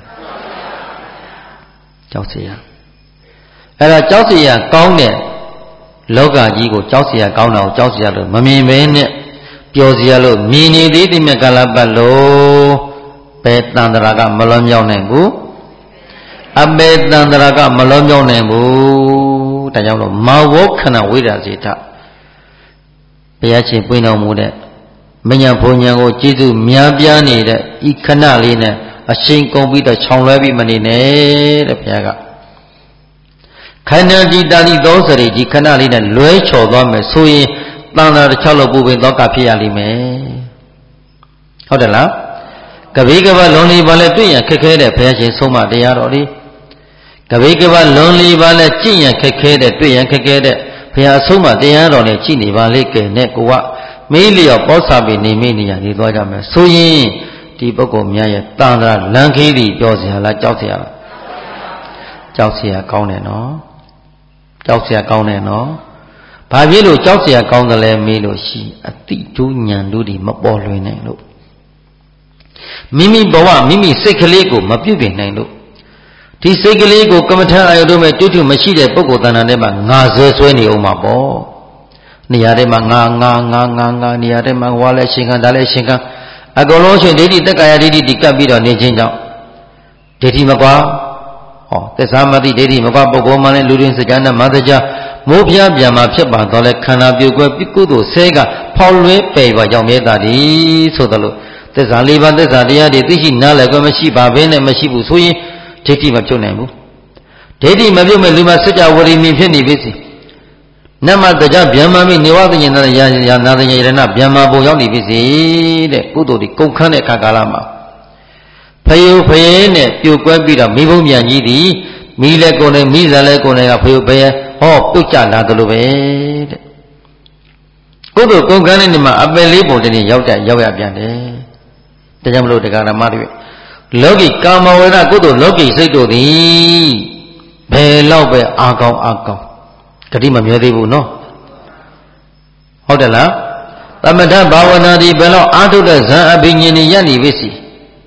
ကြောက်စရာအဲ့ဒါကြောက်စရာကောင်းတဲ့လောကကြီးကိုကြောက်စရာကောင်းတာကိုကြောက်စရာလို့မမြင်ပဲနဲ့ပျော်စရာလို့မြင်နေသေးတဲ့မြတ်ကာလပတ်လို့ဘယ်တန်ត្រာကမလွန်မြောက်နိုင်ဘူးအပေတန်ត្រာကမလွန်မြောက်နိုင်ဘူးဒါကြောင့်လို့မဝေါခဏဝိဒစေထဘုရားရှင်ပွင့်တော်မူတဲ့မညာဘုံညာကိုကျေးဇူးများပြားနေတဲ့ဤခဏလေးနဲ့အရှိန်ကုန်ပြီးတော့ခြောင်လွဲပြီးမနေနဲ့တဲ့ဘုရားကခန္ဓာဒီတာတိသောစရိဒီခဏလေးနဲ့လွဲချော်သွားမယ်ဆိုရင်တန်တာတစ်ချောက်လို့ပူပင်သောကဖြစ်ရလိမ့်မယ်ဟုတ်တယ်လားကပိကပလွန်လီပါလဲတွေ့ရခက်ခဲတဲ့ဘုရားရှင်ဆုံးမတရားတော်ဒီကပိကပလွန်လီပါလဲကြည့်ရခက်ခဲတဲ့တွေ့ရခက်ခဲတဲ့ဘုရားဆုံးမတရားတော်နဲ့ကြည့်နေပါလေကဲနဲ့ကိုကမေးလျော်ပောစာပေနေမိနေရနေသွားကြမယ်ဆိုရင်ဒီပုဂ္ဂိုလ်များရဲ့တန်တာလန်ခေးသည်ပြောเสียလားကြောက်เสียလားကြောက်เสียကောင်းတယ်နော်ကြောက်เสียကောင်းတယ်နော်ဘာဖြစ်လို့ကြောက်เสียကောင်းတယ်လဲမေးလို့ရှိအတိဒုဉဏ်တို့ဒီမပေါ်လွင်နိုင်လို့မိမိဘဝမိမိစိတ်ကလေးကိုမပြုတ်ပြင်နိုင်လို့ဒီစိတ်ကလေးကိုကမ္မထအာယုတို့မဲ့တွတ်တွမရှိတဲ့ပုဂ္ဂိုလ်တဏ္ဍာထဲမှာငါဆွဲနေအောင်မှာပေါ့နေရာထဲမှာငါနေရာထဲမှာဝါလဲရှင်ခံဒါလဲရှင်ခံအကုန်လုံးရှင်ဒိဋ္ဌိတက္ကာယဒိဋ္ဌိဒီကပ်ပြီးတော့နေခြင်းကြောင့်ဒိဋ္ဌိမကွာသစ္စာမတိဒိဋ္ဌိမကွာပုဂ္ဂိုလ်မှလည်းလူတွင်စကြနဲ့မသကြမိုးဖျားပြန်မှာဖြစ်ပါတော့လဲခန္ဓာပြုတ်ကွယ်ပြကုသိုလ်ဆဲကဖောက်လွဲပယ်ပါကြောင့်မြဲတာဒီဆိုတယ်လို့သစ္စာ၄ပါးသစ္စာတရားတွေသိရှိနားလည်ကွယ်မရှိပါဘဲနဲ့မရှိဘူးဆိုရင်ဒိဋ္ဌိမပြုတ်နိုင်ဘူးဒိဋ္ဌိမပြုတ်မဲ့လူမှာစကြဝဠာမြင်ဖြစ်နေပြီစီနမတကြဗျမ္မာမိနေဝသဉ္ဇနာယာနာသဉ္ဇရဏဗျမ္မာဘုံရောက်နေပြီစီတဲ့ကုသိုလ်ဒီကုန်ခန်းတဲ့ခါကာလမှာဖယုဖယဲနဲ့ပြိုကွဲပြီးတော့မိဘုံမြန်ကြီးသည်မိလဲကိုယ်နဲ့မိဇာလဲကိုယ်နဲ့ကဖယုဖယဲဟောပြုတ်ကြလာသလိုပဲတဲ့ကုသိုလ်ကုန်ခန်းတဲ့နေမှာအပယ်လေးပုံတည်းရောက်ရပြန်တယ်ဒါကြောင့်မလို့တရားဓမ္မတွေလောကီကာမဝေဒကုသိုလ်လောကီစိတ်တို့သည်ဘယ်လောက်ပဲအာကောင်းဂတိမမြဲသေးဘူးနော်ဟုတ်တယ်လားသမထဘာဝနာဒီဘယ်လောက်အာထုတဲ့ဇံအဘိညာဉ်ရနေပြီစီ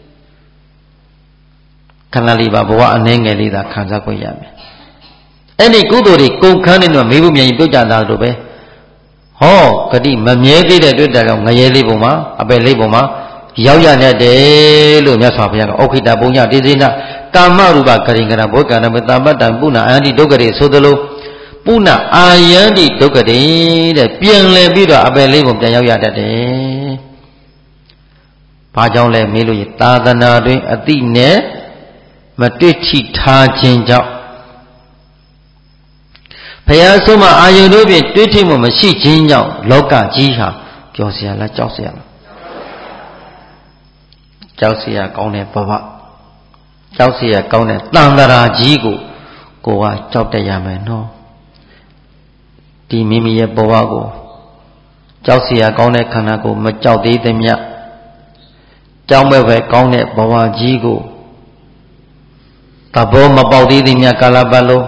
ခန္ဓာလေးပါဘဝအနှဲငယ်လေးသာခံစားခွင့်ရမယ်အဲ့ဒီကုသိုလ်တွေကုန်ခန်းနေတော့မေးဖို့မြန်ရင်ပြုတ်ကြတာလို့ပဲဟောဂတိမမြဲသေးတဲ့တွေ့တာကြောင့်ငရဲလေးပုံမှာအပယ်လေးပုံမှာရောက်ရတတ်တယ်လို့မြတ်စွာဘုရားကဩခိတပုံညတေဇိနကာမရူပဂရိင်္ဂရဘောကံနမတမ္ပတ္တံပုဏ္ဏအာယန္တိဒုက္ခရေဆိုသလိုပုဏ္ဏအာယန္တိဒုက္ခရေတဲ့ပြန်လည်ပြီးတော့အပယ်လေးပုံပြန်ရောက်ရတတ်တယ်။ဘာကြောင့်လဲမေးလို့ရသာသနာတွင်အတိနဲ့မတွေ့ထိထားခြင်းကြောင့်ဘုရားဆုံးမအာယုန်တို့ဖြင့်တွေ့ထိမှုမရှိခြင်းကြောင့်လောကကြီးဟာကြောက်เสียလားကြောက်เสียလားကြောက်เสียကောင်းတဲ့ဘဝကြောက်เสียကောင်းတဲ့တန်တရာကြီးကိုကကြောက်တတ်ရမယ်နော်ဒီမိမိရဲ့ဘဝကိုကြောက်เสียကောင်းတဲ့ခန္ဓာကိုမကြောက်သေးသမျှကြောက်မဲ့ပဲကောင်းတဲ့ဘဝကြီးကိုသဘောမပေါက်သေးသမျှကာလပတ်လုံး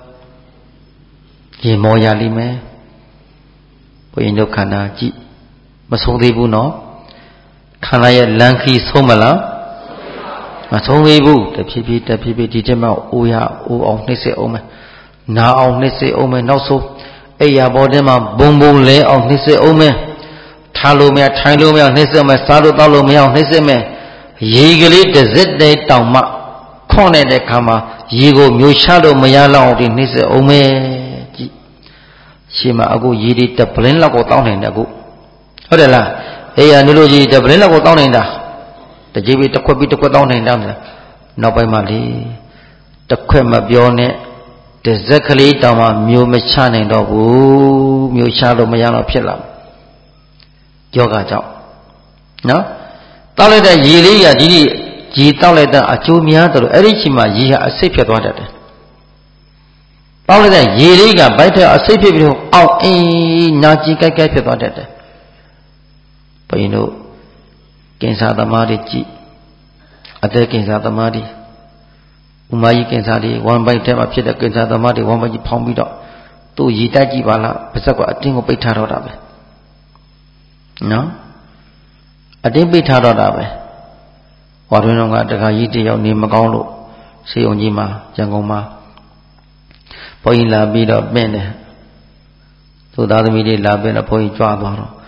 ရေမောရလိမ့်မယ်ဘုရင်တို့ခန္ဓာကြည့်မဆုံးသေးဘူးနော်ခန္ဓာရဲ့လမ်းခီးဆုံးမလားမဆုံးသေးဘူးတဖြည်းဖြည်းဒီတက်မှအိုးရအိုးအောင်နှိမ့်ဆက်အောင်မယ်နာအောင်နှိမ့်ဆက်အောင်မယ်နောက်ဆုံးအိယာဘောထဲမှာဘုံလဲအောင်နှိမ့်ဆက်အောင်မယ်ထားလို့မရထိုင်လို့မရနှိမ့်ဆက်မယ်စားလို့တောက်လို့မရအောင်နှိမ့်ဆက်မယ်ရေကလေးတစ်စက်တည်းတောင်မှခွန့်နေတဲ့ခါမှာရေကိုမျိုးချလို့မရလောက်အောင်ဒီနှိမ့်ဆက်အောင်မယ်ကြည့်ရှင်းမအခုရေဒီတပလင်းလောက်ကိုတောင်းနိုင်တယ်အခုဟုတ်တယ်လားအေးရနုလို့ကြီးတပလင်းလောက်ကိုတောင်းနိုင်တာတကြီးပြီးတစ်ခွက်ပြီးတစ်ခွက်တောင်းနိုင်တာနောက်ပိုင်းမှာလေတစ်ခွက်မပြောနဲ့တစ်စက်ကလေးတောင်မှမျိုးမချနိုင်တော့ဘူးမျိုးချလို့မရတော့ဖြစ်လာယောဂကြောင့်နော်တောက်လိုက်တဲ့ရေလေးကဒီရေတောက်လိုက်တဲ့အကျိုးများတယ်လို့အဲ့ဒီချိန်မှာရေဟာအဆိပ်ဖြစ်သွားတတ်တယ်တောက်လိုက်တဲ့ရေလေးကဗိုက်ထဲအဆိပ်ဖြစ်ပြီးတော့အောက်အင်းနာကြီးကြိုက်ဖြစ်သွားတတ်တယ်ဘုရင်တို့ကင်ဆာသမားတွေကြည့်အသက်ကင်ဆာသမားတွေဥမာကြီးကင်ဆာတွေဝမ်ဘိုက်ထဲမှာဖြစ်တဲ့ကင်ဆာသမားတွေဝမ်ဘိုက်ကြီးဖောင်းပြီးတော့သူ့ရည်တက်ကြည့်ပါလားပါဇက်ကအတင်းကိုပိတ်ထားတော့တာပဲနော်အတင်းပိတ်ထားတော့တာပဲဝါတွင်တော်ကတခါကြီးတယောက်နေမကောင်းလို့ဆေးရုံကြီးမှာရန်ကုန်မှာဘုန်းကြီးလာပြီးတော့ပင့်တယ်သူ့သားသမီးတွေလာပြီးတော့ဘုန်းကြီးကြွားသွားတော့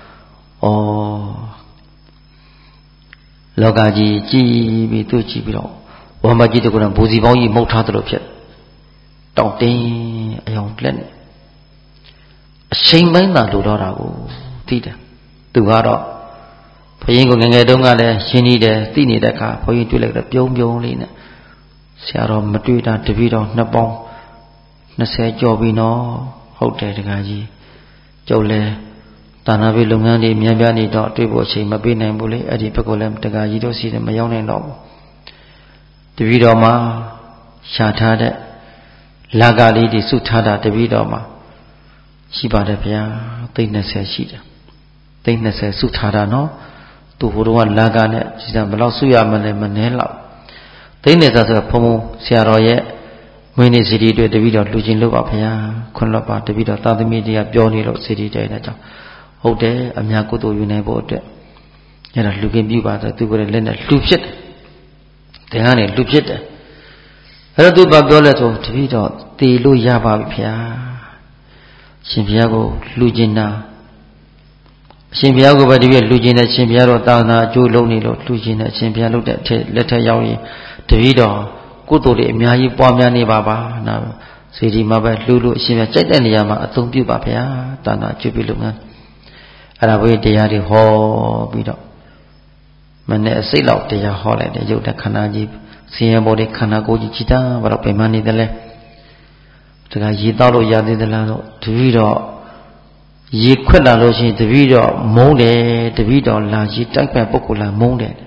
လောကကြီးကြည်ပြီးသူ့ကြည့်ပြီးတော့ဝမ်းမကြီးတကူကဘူစီပေါင်းကြီးမှုတ်ထားသလိုဖြစ်တောင့်တင်းအယောင်လက်နဲ့အချိန်ပိုင်းသာလိုတော့တာကိုသိတယ်သူကတော့ဘုရင်ကငငယ်တုန်းကလည်းရှင်းနေတယ်သိနေတဲ့အခါဘုရင်တွေ့လိုက်တော့ပြုံးလေးနဲ့ဆရာတော်မတွေ့တာတပည့်တော်နှစ်ပေါင်း20ကျော်ပြီနော်ဟုတ်တယ်တခါကြီးကျုပ်လည်းတာနာပိလုပ်ငန်းတွေမြန်ပြနေတော့တွေ့ဖို့အချိန်မပေးနိုင်ဘူးလေအဲ့ဒီဘက်ကလည်းတခါကြီးတို့စီတယ်မရောက်နိုင်တော့ဘူးတပည့်တော်မှာရှာထားတဲ့လာကလေးတွေစုထားတာတပည့်တော်မှာရှိပါတယ်ဗျာသိန်း20ရှိတယ်သိန်း20စုထားတာနော်သူဟိုတော့လာကနဲ့ဒီစားဘယ်လောက်စုရမလဲမနှဲလောက်သိန်း20ဆိုတော့ဘုံဆရာတော်ရဲ့မင်းနေစီတီတွေတပည့်တော်လှူခြင်းလုပ်ပါဗျာခွန်းလွတ်ပါတပည့်တော်သာသမီတွေကပြောနေလို့စီတီတဲ့တဲ့ကြောင့်ဟုတ်တယ်အများကုသိုလ်ယူနိုင်ဖို့အတွက်အဲ့ဒါလှူခြင်းပြုပါဆိုသူကလည်းလက်နဲ့လှူဖြစ်တယ်တင်ကနေလှူဖြစ်တယ်အဲ့တော့သူဘာပြောလဲဆိုတပည့်တော်တည်လို့ရပါပြီဗျာရှင်ဘုရားကိုလှူခြင်းနာရှင်ဘုရားကိုပဲတပည့်လှူခြင်းနဲ့ရှင်ဘုရားတော့သာသနာအကျိုးလုံးနေလို့လှူခြင်းနဲ့ရှင်ဘုရားလုပ်တဲ့အထက်လက်ထက်ရောက်ရင်တပည့်တော်ကုသိုလ်တွေအများကြီးပွားများနေပါပါနာစေဒီမှာပဲလှူလို့အရှင်ဘုရားကြိုက်တဲ့နေရာမှာအသုံးပြုပါဗျာသာသနာအကျိုးပြုလုပ်ငန်းအဲ့ဒါဘုရားတရားတွေဟောပြီးတော့မနဲ့အစိတ်လောက်တရားဟောလိုက်တယ်ရုပ်တခန္ဓာကြီးဆင်းရဲဘောတွေခန္ဓာကိုယ်ကြီးကြည်တာဘာလို့ပြန်မနေတယ်လဲတခါရေတောက်လို့ရသေးသလားတော့တပည့်တော်ရေခွက်လာလို့ရှိရင်တပည့်တော်မုန်းတယ်တပည့်တော်လာရေတိုက်ပဲပုဂ္ဂိုလ်လာမုန်းတယ်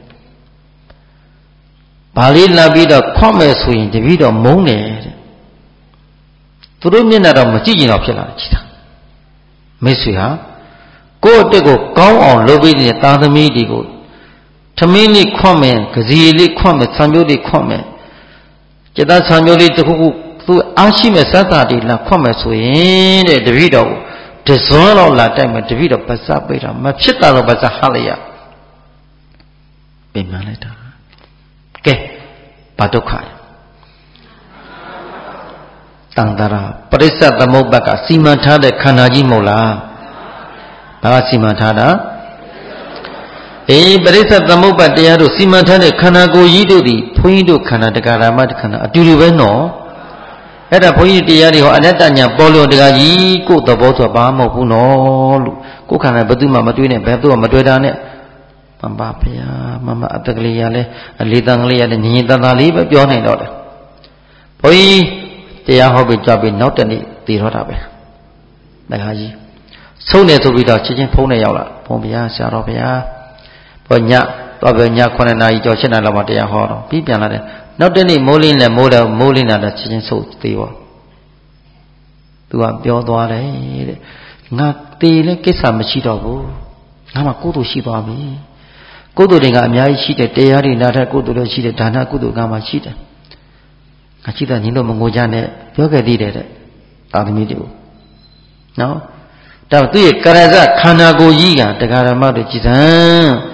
ဘာလေးလာပြီးတော့ခွတ်မယ်ဆိုရင်တပည့်တော်မုန်းတယ်တဲ့သူတို့မျက်နှာတော့မကြည့်ကျင်တော့ဖြစ်လာတယ်ကြည်တာမိတ်ဆွေဟာကိုယ့်အတွက်ကိုကောင်းအောင်လုပ်ပြီးတဲ့သားသမီးတွေကိုထမင်းလေးခွတ်မယ်ကစီလေးခွတ်မယ်ဆံမျိုးလေးခွတ်မယ်ကျက်သားဆံမျိုးလေးတစ်ခုခုသူအားရှိမဲ့စသတိလာခွတ်မယ်ဆိုရင်တဲ့တပည့်တော်တစွန်းတော့လာတိုက်မယ်တပည့်တော်ပါစပိတ်တာမဖြစ်တာတော့ပါစဟလိုက်ရပြင်မှလိုက်တာကဲဘာဒုက္ခတန်တရာပရိစ္ဆသမုပ္ပါကစီမံထားတဲ့ခန္ဓာကြီးမဟုတ်လားဘာကစီမံထားတာပရိစ္ဆသမုပ္ပါတရားတို့စီမံထားတဲ့ခန္ဓာကိုယ်ကြီးတို့သည်ဘုန်းကြီးတို့ခန္ဓာတက္ကရာမခန္ဓာအတူတူပဲနော်အဲ့ဒါဘုန်းကြီးတရားတွေဟောအနတ္တညာပေါ်လို့တရားကြီးကိုယ်သဘောဆိုဘာမဟုတ်ဘူးနော်လို့ကိုယ်ခန္ဓာဘယ်သူမှမတွေးနဲ့ဘယ်သူမှမတွေးတာနဲ့မပါဗျာမမအတ္တကလေးရလဲအလေးတန်ကလေးရလဲညီညီတန်တန်လေးပဲပြောနိုင်တော့တယ်ဘုန်းကြီးတရားဟောပြီးကြပြီးနောက်တနေ့တည်တော့တာပဲတရားကြီးဆုံးနေဆိုပြီးတော့ချင်းချင်းဖုံးနေရောက်လာဘုံဗျာဆရာတော်ဗျာဘောညတော့ပဲည9နာရီကျော်7နာရီလောက်မှတရားဟောတော့ပြီးပြန်လာတယ်နောက်တနေ့မိုးလင်းနဲ့မိုးလင်းလာတဲ့ချင်းချင်းဆုပ်သေးပါသူကပြောသွားတယ်တဲ့ငါတေးလဲကိစ္စမရှိတော့ဘူးငါမှကုသိုလ်ရှိသွားပြီကုသိုလ်တွေကအများကြီးရှိတယ်တရားတွေနာတဲ့ကုသိုလ်တွေရှိတယ်ဒါနကုသိုလ်ကမှရှိတယ်ငါရှိတဲ့ညီတို့မငိုကြနဲ့ပြောခဲ့သေးတယ်တဲ့သာသမီတွေကိုနော်ဒါသူ့ရဲ့ကရဇခန္ဓာကိုယ်ကြီးကတရားဓမ္မတို့ကြည်စံ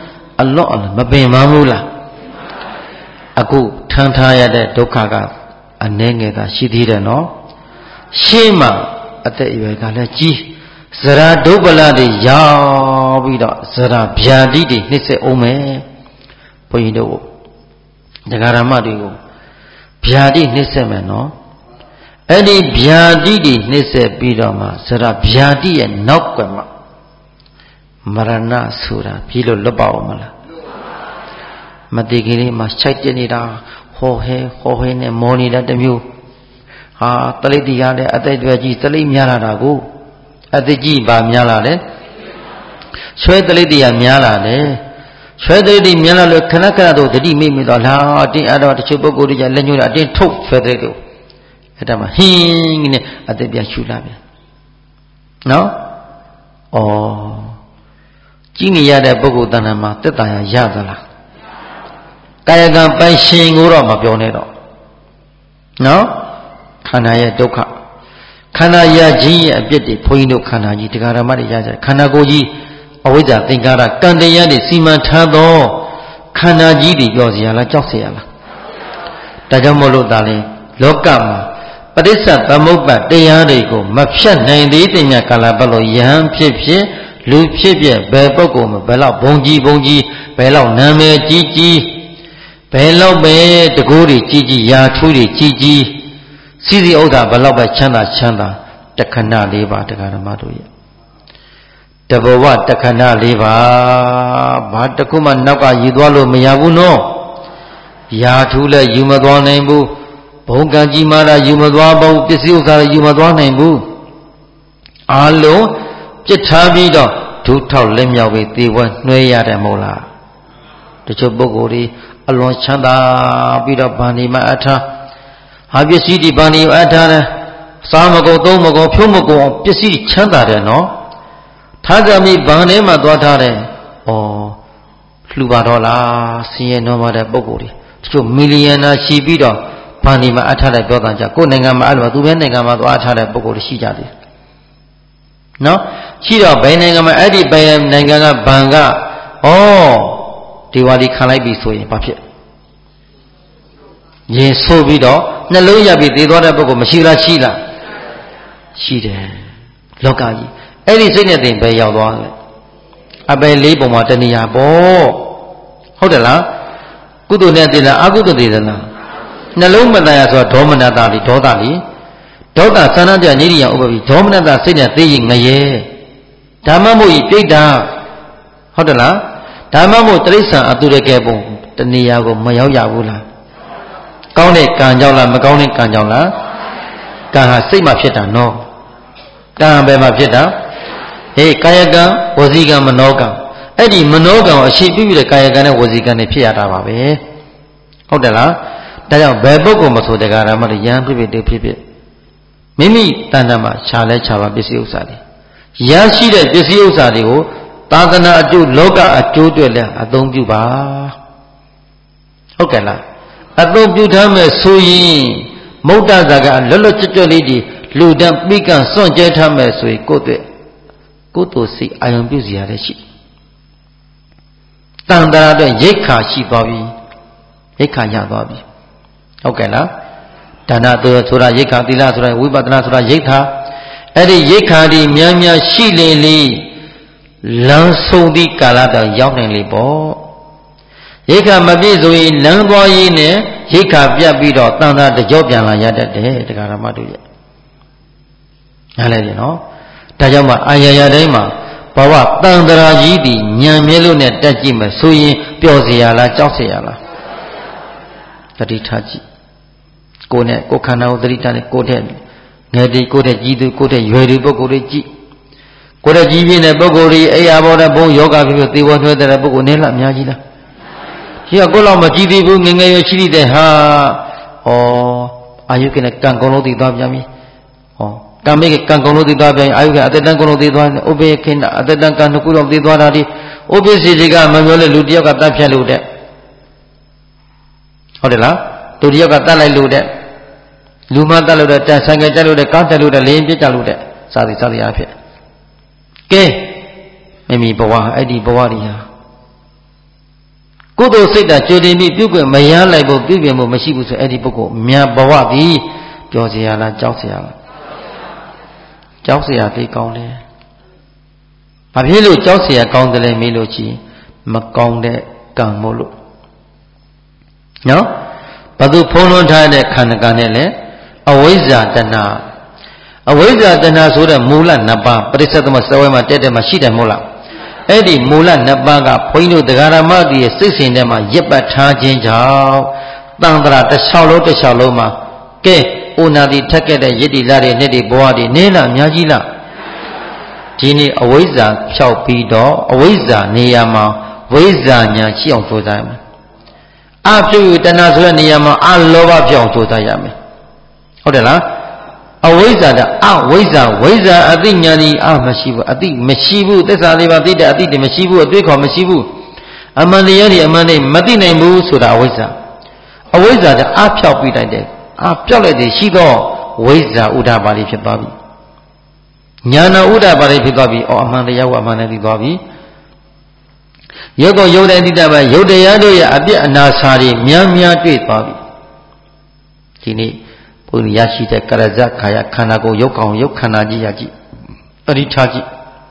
lot မပင်မဘူးလားအခုထမ်းထားရတဲ့ဒုက္ခကအနည်းငယ်သာရှိသေးတယ်နော်ရှေ့မှာအသက်အရွယ်ကလည်းကြီးဇရာဒုပ္ပလတွေရောက်ပြီးတော့ဇရာဗျာတိတွေနှိမ့်ဆက်အောင်မယ်ဘုန်းကြီးတို့ဒကာရမတွေကိုဗျာတိနှိမ့်ဆက်မယ်နော်အဲ့ဒီဗျာတိတွေနှိမ့်ဆက်ပြီးတော့မှဇရာဗျာတိရဲ့နောက်ကွယ်မှာမရဏဆိုတာပြီးလို့လွတ်ပါအောင်မလားမတိကလေးမှာခြိုက်တက်နေတာဟောဟဲနဲ့မောနေတဲ့တမျိုးဟာတလိတိရတဲ့အတိတ်တွေကြီးတလိများလာတာကိုအတိတ်ကြီးပါများလာတယ်ဆွဲတလိတိရများလာတယ်ဆွဲတလိတိများလာလို့ခဏခဏတော့တတိမိမိတော့လာအတင်းအဲ့တော့တချို့ပုဂ္ဂိုလ်တွေလက်ညှိုးတာအတင်းထုတ်ဆွဲတလိတိကိုအဲ့ဒါမှဟင်းနဲ့အတိတ်ပြန်ရှူလာပြန်နော်ဩကြီးနေရတဲ့ပုဂ္ဂိုလ်တဏ္ဍာမှာတက်တာရသလားကာယကံပိုင်ရှင်ကိုတော့မပြောနဲ့တော့နော်ခန္ဓာရဲ့ဒုက္ခခန္ဓာရခြင်းရဲ့အပြစ်တွေဘုန်းကြီးတို့ခန္ဓာကြီးတရားဓမ္မတွေရကြတယ်ခန္ဓာကိုယ်ကြီးအဝိဇ္ဇာသင်္ကာရကံတရားတွေစီမံထားသောခန္ဓာကြီးတွေပြောเสียလားကြောက်เสียလားဒါကြောင့်မို့လို့ဒါလဲလောကမှာပရိစ္ဆသမုပ္ပါတရားတွေကိုမဖြတ်နိုင်သေးတဲ့ညကာလပတ်လို့ယဟန်ဖြစ်ဖြစ်လူဖြစ်ဖြစ်ဘယ်ပုဂ္ဂိုလ်မှဘယ်လောက်ဘုံကြီးဘယ်လောက်နာမည်ကြီးဘယ်လောက်ပဲတကူတွေကြီးရာထူးတွေကြီးစီစီဥဒ္ဒါဘယ်လောက်ပဲချမ်းသာတခဏလေးပါတရားဓမ္မတို့ရဲ့တဘဝတခဏလေးပါဘာတခုမှနောက်ကယူသွားလို့မရဘူးနော်ရာထူးလည်းယူမသွားနိုင်ဘူးဘုံကံကြီးမာတာယူမသွားဘူးပစ္စည်းဥစ္စာလည်းယူမသွားနိုင်ဘူးအားလုံးပြစ်ထားပြီးတော့ဒုထောက်လက်မြောက်ပြီးသေဝနှွှဲရတယ်မဟုတ်လားတချို့ပုဂ္ဂိုလ်တွေအလွန်ချမ်းသာပြီးတော့ဗန္ဒီမှာအထားဟာပစ္စည်းဒီဗန္ဒီကိုအထားတယ်စားမကုန်သုံးမကုန်ဖြုံးမကုန်ပစ္စည်းချမ်းသာတယ်နော်ထားကြမိဗန္ထဲမှာသွားထားတယ်ဩလှူပါတော့လားဆင်းရဲနှောပါတဲ့ပုဂ္ဂိုလ်တွေတချို့မီလီယံနာရှိပြီးတော့ဗန္ဒီမှာအထားတဲ့ပြောတာကြကိုယ်နိုင်ငံမှာအဲ့လိုသူပဲနိုင်ငံမှာသွားအထားတဲ့ပုဂ္ဂိုလ်တွေရှိကြတယ်နော်ရှိတော့ဘယ်နိုင်ငံမှာအဲ့ဒီဘယ်နိုင်ငံကဘဏ်ကဒီဝါဒီခံလိုက်ပြီဆိုရင်ဘာဖြစ်ရင်ဆိုးပြီးတော့နှလုံးရပြီးသေသွားတဲ့ပုဂ္ဂိုလ်မရှိလားရှိလားရှိတယ်လောကကြီးအဲ့ဒီစိတ်နဲ့တင်ပဲရောက်သွားတယ်အပယ်လေးပုံမှာတဏှာပေါ့ဟုတ်တယ်လားကုသိုလ်နဲ့တည်လားအကုသိုလ်တည်လားနှလုံးမတန်ရဆိုတော့ဒေါမနတာလီဒေါသလီဒေါသသန္နပြညိရိယဥပပိဒေါမနတာစိတ်နဲ့သိရင်ငရဲဓမ္မမို့ဤပြိတ္တာဟုတ်တယ်လားဓမ္မမို့တိရစ္ဆာန်အတုရကဲပုံတဏှာကိုမရောက်ရဘူးလားကောင်းတဲ့ကံကြောင့်လားမကောင်းတဲ့ကံကြောင့်လားကံဟာစိတ်မှဖြစ်တာနော်ကံဘယ်မှာဖြစ်တာဟေးကာယကံဝစီကံမနောကံအဲ့ဒီမနောကံကိုအရှိပြုပြီးတဲ့ကာယကံနဲ့ဝစီကံနဲ့ဖြစ်ရတာပါပဲဟုတ်တယ်လားဒါကြောင့်ဘယ်ပုဂ္ဂိုလ်မဆိုတရားဓမ္မတွေယံဖြစ်ဖြစ်မိမိတဏ္ဍာမှာခြားပါပစ္စည်းဥစ္စာတွေရရှိတဲ့ပစ္စည်းဥစ္စာတွေကိုသာသနာအကျိုးလောကအကျိုးတွေလည်းအသုံးပြုပါဟုတ်ကဲ့လားအသုံးပြုထားမယ်ဆိုရင်မௌတ္တဇာကလွတ်ကျွတ်လေးတွေလူတန်းပိကံစွန့်ကြဲထားမယ်ဆိုရင်ကိုယ့်တို့စိတ်အာယုံပြုစီရတဲ့ရှိတန်တရာအတွက်ရိတ်ခါရှိသွားပြီရိတ်ခါရသွားပြီဟုတ်ကဲ့လားဒါနဆိုတာရိတ်ခါသီလဆိုတာဝိပဿနာဆိုတာရိတ်ခါအဲ့ဒီရိတ်ခါဒီများရှိလေလမ်းဆုံးသည့်ကာလတော့ရောက်နိုင်လေပေါ့ရိတ်ခါမပြည့်ဆိုရင်လမ်းသွားရေးနဲ့ရိတ်ခါပြတ်ပြီးတော့တန်တာတကြောပြန်လာရတတ်တယ်တရားဓမ္မတို့ရဲ့နားလဲပြီနော်ဒါကြောင့်မှအာရတိုင်းမှာဘဝတန်တရာကြီးဒီညံမြဲလို့နဲ့တက်ကြည့်မယ်ဆိုရင်ပျော်เสียရလားကြောက်เสียရလားတတိထားကြည့်ကိုယ်နဲ့ကိုယ်ခန္ဓာကိုတတိထားနဲ့ကိုယ်တဲ့ငယ်ဒီကိုယ်တဲ့ကြီးသူကိုယ်တဲ့ရွယ်ဒီပုဂ္ဂိုလ်တွေကြည့်ကိုယ်တဲ့ကြီးပြင်းတဲ့ပုဂ္ဂိုလ်တွေအိယာဘောတဲ့ဘုံယောဂဖြစ်သေဝထွဲတဲ့ပုဂ္ဂိုလ်နဲ့လားအများကြီးလားရှိကကိုယ်လောက်မကြည့်သေးဘူးငငယ်ရွယ်ရှိတဲ့ဟာအာယုကနဲ့ကံကုန်လို့သိသွားပြန်ပြီကံမေကကံကုန်လို့သိသွားပြန်အာယုကအတ္တတန်ကုန်လို့သိသွားတယ်ဥပေခိဏအတ္တတန်ကံတစ်ခုတော့သိသွားတာဒီဥပိစီတိကမပြောလဲလူတယောက်ကတတ်ဖြတ်လို့တဲ့ဟုတ်တယ်လားသူတယောက်ကတတ်လိုက်လို့တဲ့လူမတတ်လို့တဲ့တန်ဆိုင်ကကြလို့တဲ့ကားတက်လို့တဲ့လင်းပြကြလို့တဲ့စသည်အားဖြင့်ကဲမိမိဘဝအဲ့ဒီဘဝတွေဟာကုသိုလ်စိတ်ဓာတ်ကြိုတင်ပြီးပြုခွင့်မရလိုက်ဖို့ပြုပြင်ဖို့မရှိဘူးဆိုအဲ့ဒီပုဂ္ဂိုလ်မြတ်ဘဝသည်ပျော်เสียလားကြောက်เสียလားကြောက်เสียသိကောင်းတယ်ဘာဖြစ်လို့ကြောက်เสียကောင်းတယ်လဲမေးလို့ရှိရင်မကောင်းတဲ့ကံမို့လို့နော်ဘာသူဖုံးလွှမ်းထားတဲ့ခန္ဓာကံနဲ့လဲအဝိဇ္ဇာတဏှာအဝိဇ္ဇာတဏှာဆိုတဲ့မူလနှစ်ပါးပရိစ္ဆေသမစဝဲမှာတက်မှာရှိတယ်မဟုတ်လားအဲ့ဒီမူလနှစ်ပါးကဘုန်းကြီးတို့တရားဓမ္မတွေရဲ့စိတ်စဉ်ထဲမှာရစ်ပတ်ထားခြင်းကြောင့်တန်ត្រာတစ်လျှောက်လုံးမှာကဲအိုနာတိထက်ခဲ့တဲ့ယတ္တိလာတဲ့နှစ်တွေဘဝတွေနင်းလားအများကြီးလားဒီနေ့အဝိဇ္ဇာဖြောက်ပြီးတော့အဝိဇ္ဇာနေရာမှာဝိဇ္ဇာညာရှိအောင်ကြိုးစားရမယ်အပြုတဏှာဆိုတဲ့နေရာမှာအလောဘဖြောက်ကြိုးစားရမယ်ဟုတ်တယ်လားအဝိဇ္ဇာကအဝိဇ္ဇာဝိဇ္ဇာအသိဉာဏ်ဤမရှိဘူးအသိမရှိဘူးသစ္စာလေးပါးသိတဲ့အသိတွေမရှိဘူးအတွေ့ခေါ်မရှိဘူးအမှန်တရားတွေအမှန်တွေမသိနိုင်ဘူးဆိုတာအဝိဇ္ဇာအဝိဇ္ဇာကအဖြောက်ပြီးတိုက်တယ်ပျောက်လိုက်တယ်ရှိတော့ဝိဇ္ဇာဥဒ္ဒပါဠိဖြစ်သွားပြီဉာဏဥဒ္ဒပါဠိဖြစ်သွားပြီအမှန်တရားကအမှန်နဲ့သိသွားပြီရုပ်ကိုရုပ်တဲ့တိတ္တပါရုပ်တရားတို့ရဲ့အပြစ်အနာစာတွေများများတွေ့သွားပြီဒီနေ့ဘုရားရရှိတဲ့ကရဇခါယခန္ဓာကိုယ်ရုပ်ကောင်ရုပ်ခန္ဓာကြီးရကြည့်ပရိထားကြည့်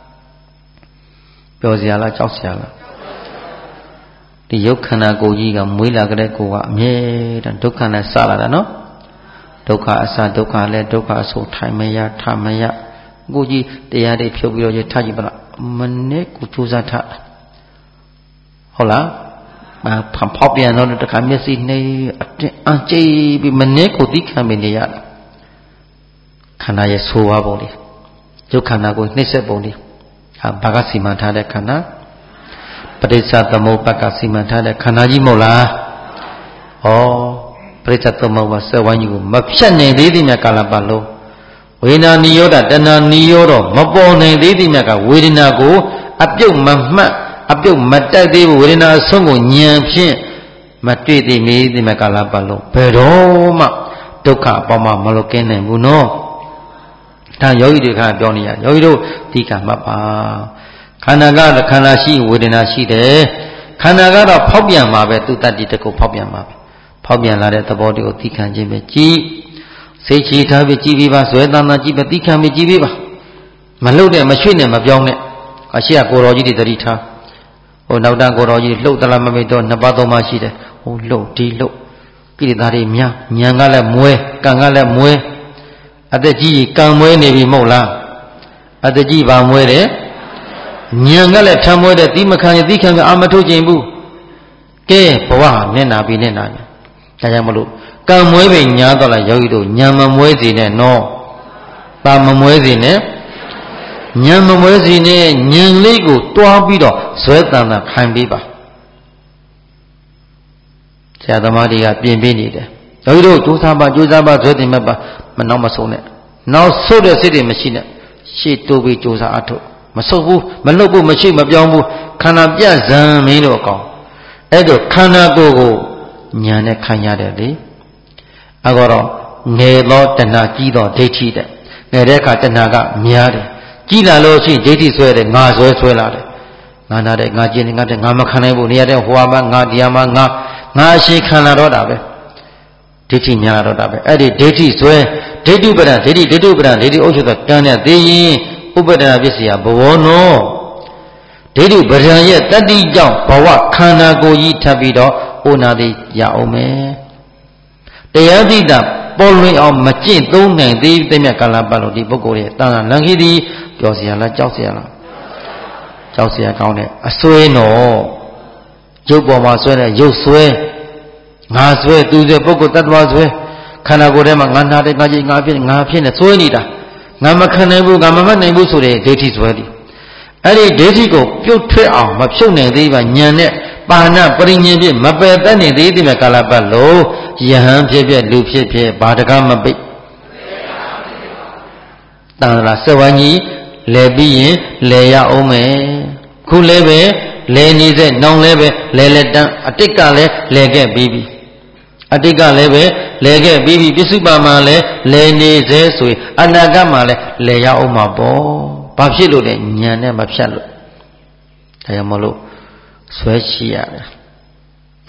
ပြောစရာလားကြောက်စရာလားဒီရုပ်ခန္ဓာကိုယ်ကြီးကမွေးလာကြတဲ့ကိုယ်ကအမြဲတမ်းဒုက္ခနဲ့စလာတာနော်ဒုက္ခအစဒုက္ခလည်းဒုက္ခအဆိုထိုင်မရထမရကိုကြီးတရားတွေဖြုတ်ပြီးတော့ရထားကြည့်ပါလားမနဲ့ကိုကြိုးစားထားဟုတ်လားဖောက်ပြန်တော့တခါမျက်စိနှိပ်အကျိပြီးမနဲ့ကိုသိခံမိနေရခန္ဓာရဲ့ဆိုးဝါးပုံလေးရုပ်ခန္ဓာကိုနှိမ့်ဆက်ပုံလေးဘာကစီမံထားတဲ့ခန္ဓာပရိစ္ဆသမုပ္ပါကစီမံထားတဲ့ခန္ဓာကြီးမဟုတ်လားဩပရိစ္ဆသမုပ္ပါစက်ဝိုင်းကြီးကိုမဖြတ်နိုင်သေးသည်မြတ်ကာလပတ်လုံးဝေဒနာနိရောဓတဏှာနိရောဓမပေါ်နိုင်သေးသည်မြတ်ကဝေဒနာကိုအပြုတ်မမှတ်အပြုတ်မတက်သေးဘူးဝေဒနာအဆုံးကိုဉာဏ်ဖြင့်မတွေ့သေးမီသည်မြတ်ကာလပတ်လုံးဘယ်တော့မှဒုက္ခအပေါ်မှာမလွတ်ကင်းနိုင်ဘူးနော်ဒါယောဂီတွေကပြောနေရယောဂီတို့ဒီကမှတ်ပါခန္ဓာကခန္ဓာရှိဝေဒနာရှိတယ်ခန္ဓာကတော့ဖောက်ပြန်မှာပဲသူတတ္တိတကုဖောက်ပြန်မှာပဲဖောက်ပြန်လာတဲ့သဘောတွေကိုသိခံခြင်းပဲကြည်စိတ်ချထားပြီးကြည်ပြီးပါဇွဲတန်တာကြည်ပဲသိခံပြီးကြည်ပြီးပါမလှုပ်တဲ့မရွှေ့နဲ့မပြောင်းနဲ့အရှိကကိုတော်ကြီးတွေတတိထားဟိုနောက်တန်းကိုတော်ကြီးလှုပ်တလားမမိတော့နှစ်ပါးသုံးပါးရှိတယ်ဟိုလှုပ်ဒီလှုပ်ကိလေသာတွေများဉာဏ်ကလည်းမွဲကံကလည်းမွဲအသက်ကြီးကံမွဲနေပြီမဟုတ်လားအသက်ကြီးပါမွဲတယ်ဉာဏ်ကလည်းထမ်းမွဲတဲ့သီးမခံရင်သီးခံကအာမထုတ်ခြင်းဘူးကဲဘဝမျက်နာပြီးမျက်နာဒါကြောင့်မလို့ကံမွဲပင်ညာတော့လားယောဂီတို့ဉာဏ်မမွဲစေနဲ့နော်ပါမမွဲစေနဲ့ဉာဏ်မမွဲစေနဲ့ဉာဏ်လေးကိုတွားပြီးတော့ဇွဲတန်တာခံပေးပါဆရာသမားတွေကပြင်ပေးနေတယ်ယောဂီတို့ကြိုးစားပါဇွဲတင်မဲ့ပါမနောက်မဆုံးနဲ့နောက်ဆုတ်တဲ့စိတ်တွေမရှိနဲ့ရှေ့တိုးပြီးကြိုးစားအထုတ်မဆုတ်ဘူးမလှုပ်ဘူးမရှိမပြောင်းဘူးခန္ဓာပြတ်ဇံမင်းတို့အကောင်အဲ့တော့ခန္ဓာကိုယ်ကိုညာနဲ့ခံရတယ်လေအခုတော့ငယ်သောတဏှာကြီးသောဒိဋ္ဌိတဲ့ငယ်တဲ့အခါတဏှာကများတယ်ကြီးလာလို့ရှိရင်ဒိဋ္ဌိဆွဲတယ်ငါဆွဲလာတယ်ငါနာတဲ့ငါကျင်တယ်ငါတဲ့ငါမခံနိုင်ဘူးနေရာတဲ့ဟိုမှာငါတရားမှာငါအရှိခံလာတော့တာပဲဒိဋ္ဌိများလာတော့တာပဲအဲ့ဒီဒိဋ္ဌိဆွဲဒိဋ္ဌုပဒံဒိဋ္ဌိအုပ်ချုပ်တဲ့ကံနဲ့သိရင်ဥပဒနာပစ္စယဘဝနောဒိဋ္ဌုပဒံရဲ့တတ္တိကြောင့်ဘဝခန္ဓာကိုယ်ကြီးထပ်ပြီးတော့ဩနာတိရအောင်မယ်တရားသိတာပေါ်လွင်အောင်မကျင့်သုံးနိုင်သေးတဲ့မြတ်ကာလပတ်လို့ဒီပုဂ္ဂိုလ်ရဲ့တန်ခါလန်ခီသည်ပြောเสียလားကြောက်เสียလားကြောက်เสียကောင်းတဲ့အစွဲနော်ရုပ်ပေါ်မှာဆွဲတဲ့ရုပ်ဆွဲငါဆွဲသူဆွဲပုဂ္ဂိုလ်တ attva ဆွဲခန္ဓာကိုယ်ထဲမှာငါနာတဲ့ငါကြီးငါဖြစ်နေဆွဲနေတာငါမခံနိုင်ဘူးငါမမှတ်နိုင်ဘူးဆိုတဲ့ဒိဋ္ဌိဆွဲသည်အဲ့ဒီဒိဋ္ဌိကိုပြုတ်ထွက်အောင်မဖြုတ်နိုင်သေးပါဉာဏ်နဲ့ပါဏပရိညင်ဖြင့်မပယ်တတ်နေသေးတဲ့ကာလပတ်လို့ယဟန်ဖြစ်လူဖြစ်ဘာတကားမပိတ်တန်လာစဝန်းကြီးလဲပြီးရင်လဲရအောင်မယ်ခုလဲပဲလဲနေတဲ့နောင်လဲပဲလဲတန်းအတိတ်ကလည်းလဲခဲ့ပြီးပြီအတိတ်ကလည်းပဲလဲခဲ့ပြီးပြီပစ္စုပန်မှာလည်းလဲနေစေဆိုရင်အနာဂတ်မှာလည်းလဲရအောင်မှာပေါ့ဘာဖြစ်လို့လဲဉာဏ်နဲ့မဖြတ်လို့ဒါကြောင့်မလို့ဆွဲရှိရတယ်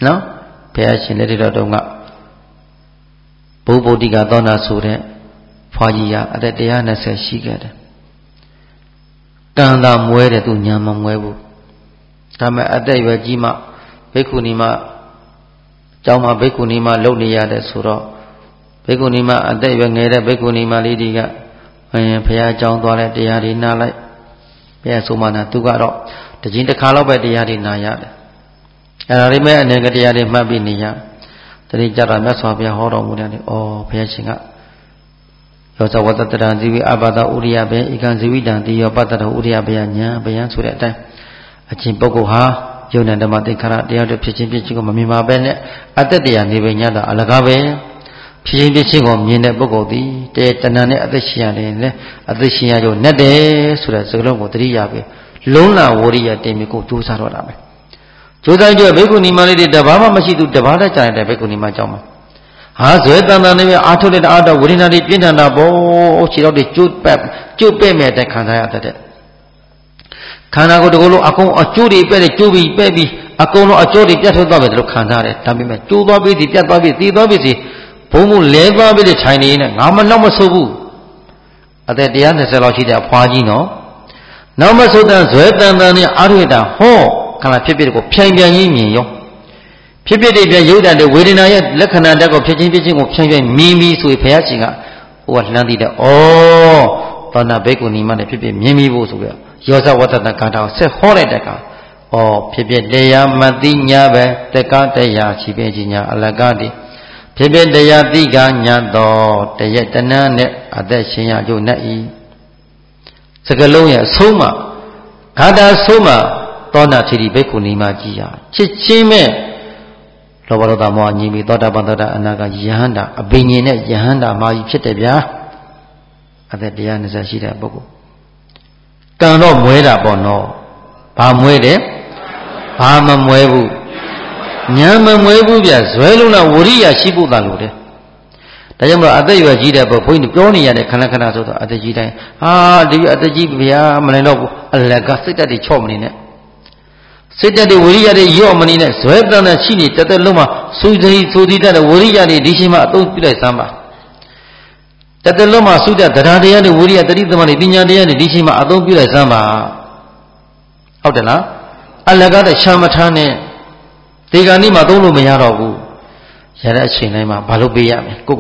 နော်ဘုရားရှင်လက်ထက်တော်ကဘုဗုဒ္ဓိကသောနာဆိုတဲ့ဖွာကြီးရအသက်120ရှိခဲ့တယ်ကံသာမွဲတယ်သူညာမမွဲဘူးဒါမဲ့အသက်ရွယ်ကြီးမှဘိက္ခုနီမကျောင်းမှာဘိက္ခုနီမလုပ်နေရတယ်ဆိုတော့ဘိက္ခုနီမအသက်ရွယ်ငယ်တဲ့ဘိက္ခုနီမလေးတွေကဘုရားကျောင်းသွားတဲ့တရားတွေနားလိုက်ဘုရားဆိုမှနာသူကတော့တခြင်းတစ်ခါတော့ပဲတရားတွေနာရတယ်အဲ့ဒါလေးမဲ့အနေကတရားတွေမှတ်ပြီးနေရတတိကြတာမြတ်စွာဘုရားဟောတော်မူတယ်လေဩဘုရားရှင်ကယောဇဝတ္တတံဇီဝိအဘဒဥရိယဘေဧကံဇီဝိတံတိယောပတ္တတော်ဥရိယဘေညာဗျံဆိုတဲ့အတိုင်းအချင်းပုဂ္ဂိုလ်ဟာယုံနဲ့ဓမ္မသင်္ခါရတရားတွေဖြစ်ခြင်းကိုမမြင်ပါပဲနဲ့အတ္တတရားနေပညာတာအလကားပဲဖြစ်ခြင်းကိုမြင်တဲ့ပုဂ္ဂိုလ်သည်တေတဏ္ဍနဲ့အသက်ရှင်ရတယ်လေအသက်ရှင်ရကြနဲ့တယ်ဆိုတဲ့စကားလုံးကိုသတိရပြီလုံးလာဝရိယတင်ပြီးကိုကြိုးစားတော့တာပဲကြိုးစားကြဘိက္ခုနီမလေးတွေတဘာမှမရှိသူတဘာတတ်ကြတဲ့ဘိက္ခုနီမကြောင်းမှာဟာဇွဲတန်တန်နဲ့အာထုတ်တဲ့အာတော့ဝိညာဉ်တွေပြင်းထန်တာပေါ့ခြေတော့တွေကျုပ်ပဲ့မဲ့တဲ့ခံစားရတဲ့ခန္ဓာကိုယ်တကူလုံးအကုန်အကျိုးတွေပဲ့တယ်ကျိုးပြီးပဲ့ပြီးအကုန်လုံးအကျိုးတွေပြတ်ထွက်သွားပြီလို့ခံစားရတယ်ဒါပေမဲ့ကျိုးသွားပြီးပြတ်သွားပြီးတည်သွားပြီးစီဘုံဘုံလဲသွားပြီးထိုင်နေနေငါမနောက်မဆုပ်ဘူးအသက်120လောက်ရှိတဲ့အဖွားကြီးနော်နောက်မဆုပ်တဲ့ဇွဲတန်တန်နဲ့အာထုတ်တာဟောခန္ဓာဖြစ်ကိုဖြိုင်ပြန်ကြီးမြင်ရောဖြစ်ဖြစ်တွေပြန်ရုပ်တံတဲ့ဝေဒနာရဲ့လက္ခဏာတက်ကိုဖြစ်ချင်းကိုဖြိုင်ပြန်မြင်ပြီးဆိုရင်ဘုရားရှင်ကဟိုကလှမ်းသိတယ်ဩသောနာဘိက္ခုနီမနဲ့ဖြစ်ဖြစ်မြင်ပြီးဖို့ဆိုပြီးယောဇဝတ္တတဂါထာကိုဆက်ဟောလိုက်တဲ့အခါဩဖြစ်ဖြစ်တရားမသိညာပဲတက္ကတရားရှိပဲကြီးညာအလကားတိဖြစ်ဖြစ်တရားသိကညာတော်တရက်တဏ္ဍနဲ့အသက်ရှင်ရကြုံနဲ့ဤစကလုံးရဲ့အဆုံးမှာဂါထာဆုံးမှာသောနာသီရိဘိက္ခုနီမကြီးဟာချစ်ချင်းမဲ့လောဘဒေါသမောဟညီပြီးသောတာပန်သောတာအနာကယဟန္တာအဘိညာဉ်နဲ့ယဟန္တာမာကြီးဖြစ်တယ်ဗျာအသက်120ရှိတဲ့ပုဂ္ဂိုလ်ကံတော့မွဲတာပေါ့နော်ဘာမွဲတယ်ဘာမမွဲဘူးညာမမွဲဘူးဗျဇွဲလုံးလားဝရိယရှိဖို့သာလို့တယ်ဒါကြောင့်မလို့အသက်ရွယ်ကြီးတဲ့ပုဂ္ဂိုလ်ဘုန်းကြီးပြောနေရတဲ့ခဏခဏဆိုတော့အသက်ကြီးတိုင်းဟာဒီအသက်ကြီးဗျာမနိုင်တော့ဘူးအလကစိတ်တက်တွေချော့မနေနဲ့စိတ်တက်တွေဝရိယတွေရော့မနေနဲ့ဇွဲတန်တဲ့ရှိနေတသက်လုံးမှာစူးစိမ်စူးတည်တဲ့ဝရိယတွေဒီချိန်မှာအသုံးပြုလိုက်စမ်းပါတသက်လုံးမှာစုတဲ့တရားတရားတွေဝရိယတတိသမတွေပညာတရားတွေဒီချိန်မှာအသုံးပြုလိုက်စမ်းပါဟုတ်တယ်လားအလကားတဲ့ရှာမထားနဲ့ဒီကနေ့မှသုံးလို့မရတော့ဘူးရတဲ့အချိန်တိုင်းမှာဘာလို့ပေးရမလဲကို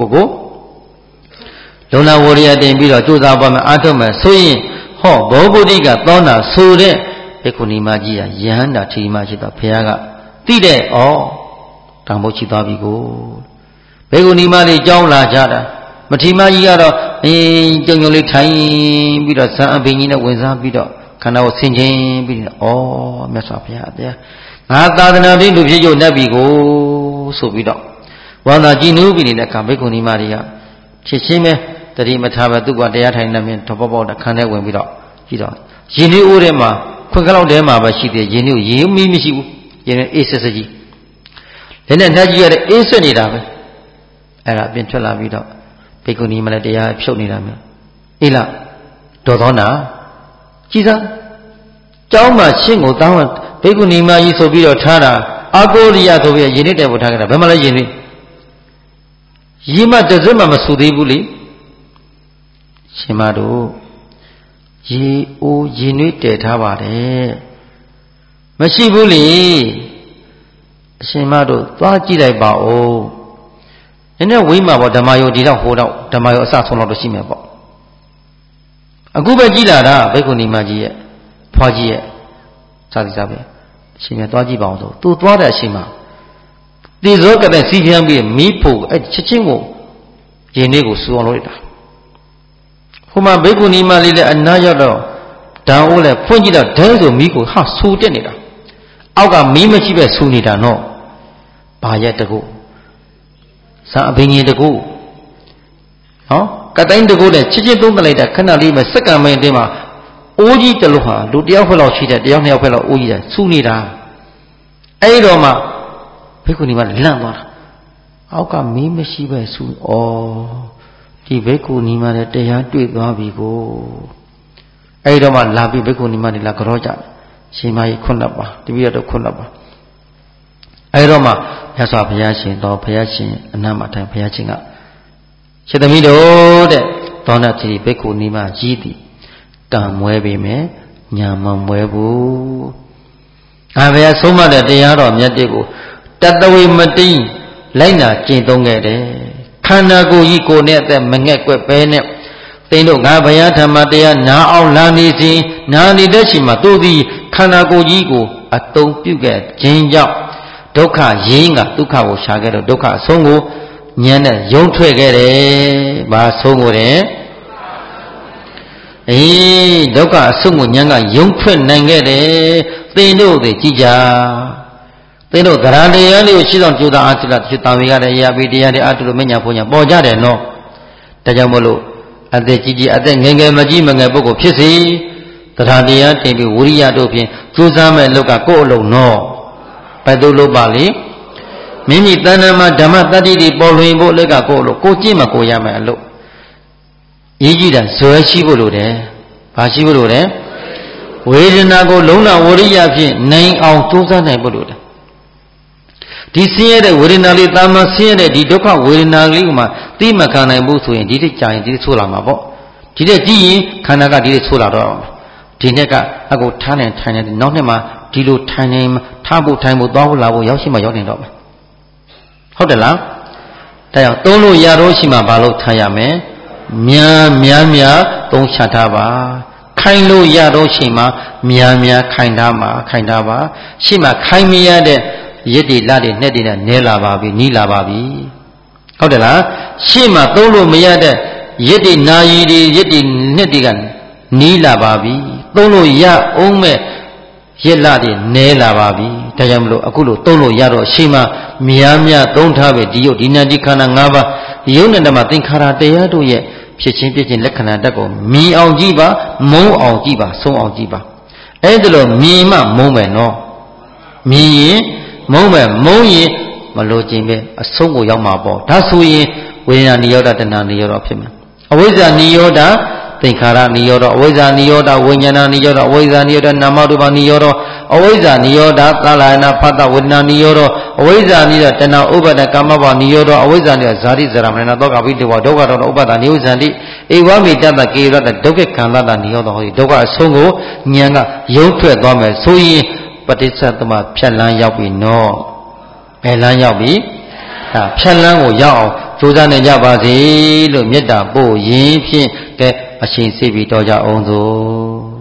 လုံလဝရိယတင်ပြီးတော့ကြိုးစားပါမယ်အားထုတ်မယ်ဆိုရင်ဟောဘောဗုဒ္ဓိကသောနာဆိုတဲ့ဘိက္ခုနီမကြီးကယဟန္တာထီမရှိတော့ဘုရားကသိတဲ့ဩတောင်ဘုတ်ချီသွားပြီကိုဘိက္ခုနီမလေးကြောင်းလာကြတာမထီမကြီးကတော့ကြုံကြုံလေးထိုင်ပြီးတော့ဇံအဘိညာဉ်နဲ့ဝင်စားပြီးတော့ခန္ဓာကိုဆင်ခြင်ပြီးတော့ဩမြတ်စွာဘုရားတရားငါသာသနာ့လူဖြစ်ရုံနဲ့ပြီကိုဆိုပြီးတော့ဝန္တာကြည်နူးပြီးနေတဲ့အခါဘိက္ခုနီမတွေကဖြစ်ချင်းပဲတတိမထားပဲသူကတရားထိုင်နေမြင်တော့ပေါ့ခန်းထဲဝင်ပြီးတော့ကြည့်တော့ရင်းနှီးအိုးထဲမှာခွက်ကလောက်ထဲမှာပဲရှိသေးရင်းနှီးကိုရေမီးမရှိဘူးရင်းနှီးအေးဆက်ဆက်ကြီးလက်နဲ့နှက်ကြီးရတဲ့အေးဆက်နေတာပဲအဲ့ဒါပြင်ထွက်လာပြီးတော့ဘိက္ခုနီမလည်းတရားဖြုတ်နေတာမျိုးအေးလားဒေါသောနာကြည်စားကျောင်းမှာရှင်းကိုတောင်းဘိက္ခုနီမကြီးဆိုပြီးတော့ထားတာအာကိုရိယဆိုပြီးရင်းနှီးတယ်ပို့ထားကြတာဘယ်မှလဲရင်းနှီးရီမတစက်မှမဆူသေးဘူးလေရှင်မတို့ရေအိုးရင်နှွေးတည်ထားပါတယ်မရှိဘူးလေအရှင်မတို့သွားကြည့်လိုက်ပါဦးနည်းနည်းဝေးမှာပေါ့ဓမ္မယောဒီတော့ဟိုတော့ဓမ္မယောအစဆုံးတော့ရှိမယ်ပေါ့အခုပဲကြည့်လာတာဘိက္ခုနီမကြီးရဲ့ဖွားကြီးရဲ့စာသီစာပဲအရှင်မြတ်သွားကြည့်ပါအောင်ဆိုသူသွားတဲ့အချိန်မှာတေဇောကတဲ့စီးပြန်းပြီးမီးဖို့အဲ့ချက်ချင်းကိုရင်လေးကိုစူအောင်လုပ်လိုက်တာဟိုမှာဘိက္ခုနီမလေးလည်းအနားရောက်တော့ဓာန်အိုးလည်းဖွင့်ကြည့်တော့ဒဲဆိုမီးကိုဟာဆူတက်နေတာအောက်ကမီးမရှိပဲဆူနေတာနော်ဘာရက်တကူဇာအဘိညာဉ်တကူနော်ကတိုင်းတကူနဲ့ချစ်ချင်းသုံးတလိုက်တာခဏလေးပဲစက္ကန့်ပိုင်းအတွင်းမှာအိုးကြီးတလို့ဟာလူတယောက်ဖွဲ့လောက်ရှိတဲ့တယောက်နှစ်ယောက်ဖွဲ့လောက်အိုးကြီးတယ်ဆူနေတာအဲ့တော့မှဘိက္ခုနီမလန့်သွားတာအောက်ကမီးမရှိပဲဆူဩဒီဘိက္ခုနီမနဲ့တရားတွေ့သွားပြီကိုအဲ့တော့မှလာပြီးဘိက္ခုနီမတွေလာကြောကြတယ်ရှင်မကြီးခွန်းလက်ပါတပည့်တော်ခွန်းလက်ပါအဲ့တော့မှမြတ်စွာဘုရားရှင်တော်ဘုရားရှင်အနန္တမထိုင်ဘုရားရှင်ကရှင်သမီးတို့တဲ့သောဏတိဘိက္ခုနီမကြီးသည်ကံမွဲပေမဲ့ညာမမွဲဘူး။ဘုရားဆုံးမတဲ့တရားတော်မြတ်တွေကိုတတဝေမတိလိုက်နာကျင့်သုံးခဲ့တယ်။ခန္ဓာကိုယ်ကြီးကိုယ်နဲ့အသက်မငဲ့ကွက်ပဲနဲ့သိတို့ငါဘုရားဓမ္မတရားနာအောင်လာနေစဉ်နာနေတဲ့ချိန်မှာသူသည်ခန္ဓာကိုယ်ကြီးကိုအတုံးပြုခဲ့ခြင်းကြောင့်ဒုက္ခရင်းကဒုက္ခကိုရှာခဲ့တော့ဒုက္ခအဆုံးကိုဉာဏ်နဲ့ယုံထွက်ခဲ့တယ်။ဘာဆုံးကိုတဲ့ဒုက္ခအဆုံးကိုဉာဏ်ကယုံထွက်နိုင်ခဲ့တယ်။သင်တို့တွေကြည်ကြ။သင်တို့သရတရားလေးကိုရှိဆောင်ကြိုးစားအားထုတ်လာဖြစ်တာဝေရတဲ့အရာပိတရားတွေအားထုတ်လို့မညာဘုံညာပေါ်ကြတယ်နော်။ဒါကြောင့်မို့လို့အသက်ကြီးကြီးအသက်ငယ်ငယ်မကြီးမငယ်ပုဂ္ဂိုလ်ဖြစ်စေသရတရားတင်ပြီးဝိရိယတို့ဖြင့်ကြိုးစားမဲ့လောက်ကကိုယ့်အလုံးနော်ဘယ်သူလို့ပါလေမိမိတဏ္ဍာမှာဓမ္မတတ္တိတွေပေါ်လွင်ဖို့လက်ကကိုယ့်အလုံးကိုကြည့်မှကိုရမယ်အလို့ရေးကြည့်တာဇွဲရှိဖို့လိုတယ်ဘာရှိဖို့လိုတယ်ဝေဒနာကိုလုံးဝဝိရိယဖြင့်နိုင်အောင်ကြိုးစားနိုင်ဖို့လိုတယ်ဒီဆင်းရဲတဲ့ဝေဒနာလေးတာမဆင်းရဲတဲ့ဒီဒုက္ခဝေဒနာလေးကိုမှသိမခံနိုင်ဘူးဆိုရင်ဒီတစ်ကြာရင်ဒီတစ်ဆိုးလာမှာပေါ့ဒီတဲ့ကြည့်ရင်ခန္ဓာကဒီတစ်ဆိုးလာတော့ဒီနှစ်ကအကိုထားနေထိုင်နေနောက်နှစ်မှာဒီလိုထိုင်နေထားဖို့ထိုင်ဖို့သွားဖို့လာဖို့ရောက်ရှိမှရောက်နေတော့မယ်ဟုတ်တယ်လားဒါကြောင့်သုံးလို့ရတော့ရှိမှဘာလို့ထားရမယ်များသုံးချထားပါခိုင်လို့ရတော့ရှိမှများခိုင်ထားပါရှိမှခိုင်မရတဲ့ရစ်တွေလတွေနဲ့တွေနဲ့နဲလာပါပြီနီးလာပါပြီဟုတ်တယ်လားရှေ့မှာသုံးလို့မရတဲ့ရစ်တွေနာယီတွေရစ်တွေနဲ့တွေကနီးလာပါပြီသုံးလို့ရအောင်မဲ့ရစ်လတွေနဲလာပါပြီဒါကြောင့်မလို့အခုလို့သုံးလို့ရတော့ရှေ့မှာများသုံးထားပဲဒီယုတ်ဒီနာဒီခန္ဓာ၅ပါးယုတ်နဲ့ဓမ္မသင်္ခါရတရားတို့ရဲ့ဖြစ်ချင်းပြည့်ချင်းလက္ခဏာတက်ကိုမြင်အောင်ကြည့်ပါမုန်းအောင်ကြည့်ပါဆုံးအောင်ကြည့်ပါအဲ့ဒါလို့မြင်မှမုန်းမယ်နော်မြင်ရင်မုန်းမယ်မုန်းရင်မလို့ခြင်းပဲအဆုံးကိုရောက်မှာပေါ့ဒါဆိုရင်ဝေဒနာနိရောဓတဏှာနိရောဓဖြစ်မှာအဝိဇ္ဇာနိရောဓသင်္ခါရနိရောဓအဝိဇ္ဇာနိရောဓဝိညာဏနိရောဓအဝိဇ္ဇာနိရောဓနာမရူပနိရောဓအဝိဇ္ဇာနိရောဓသလယနာဖတ်တဝေဒနာနိရောဓအဝိဇ္ဇာနိရောဓတဏှာဥပါဒကာမဘနိရောဓအဝိဇ္ဇာနိရောဓဇာတိဇရာမရဏသောကဝိတဝဒုက္ခတောဥပါဒနိဝိဇ္ဇန္တိဧဝမေတ္တကေရတဒုက္ခခန္ဓာတနိရောဓဟောဒီဒုက္ခအဆုံးကိုဉာဏ်ကရုပ်ထွက်သွားမယ်ဆိုရင်ပဋိစ္စသမဖြတ်လန်းရောက်ပြီနော်ဘယ်လန်းရောက်ပြီဒါဖြတ်လန်းကိုရောက်အောင်ကြိုးစားနေကြပါစေလို့မေတ္တာပို့ရင်းဖြင့်ကဲအရှင်စေပြီးတော်ကြအောင်သို့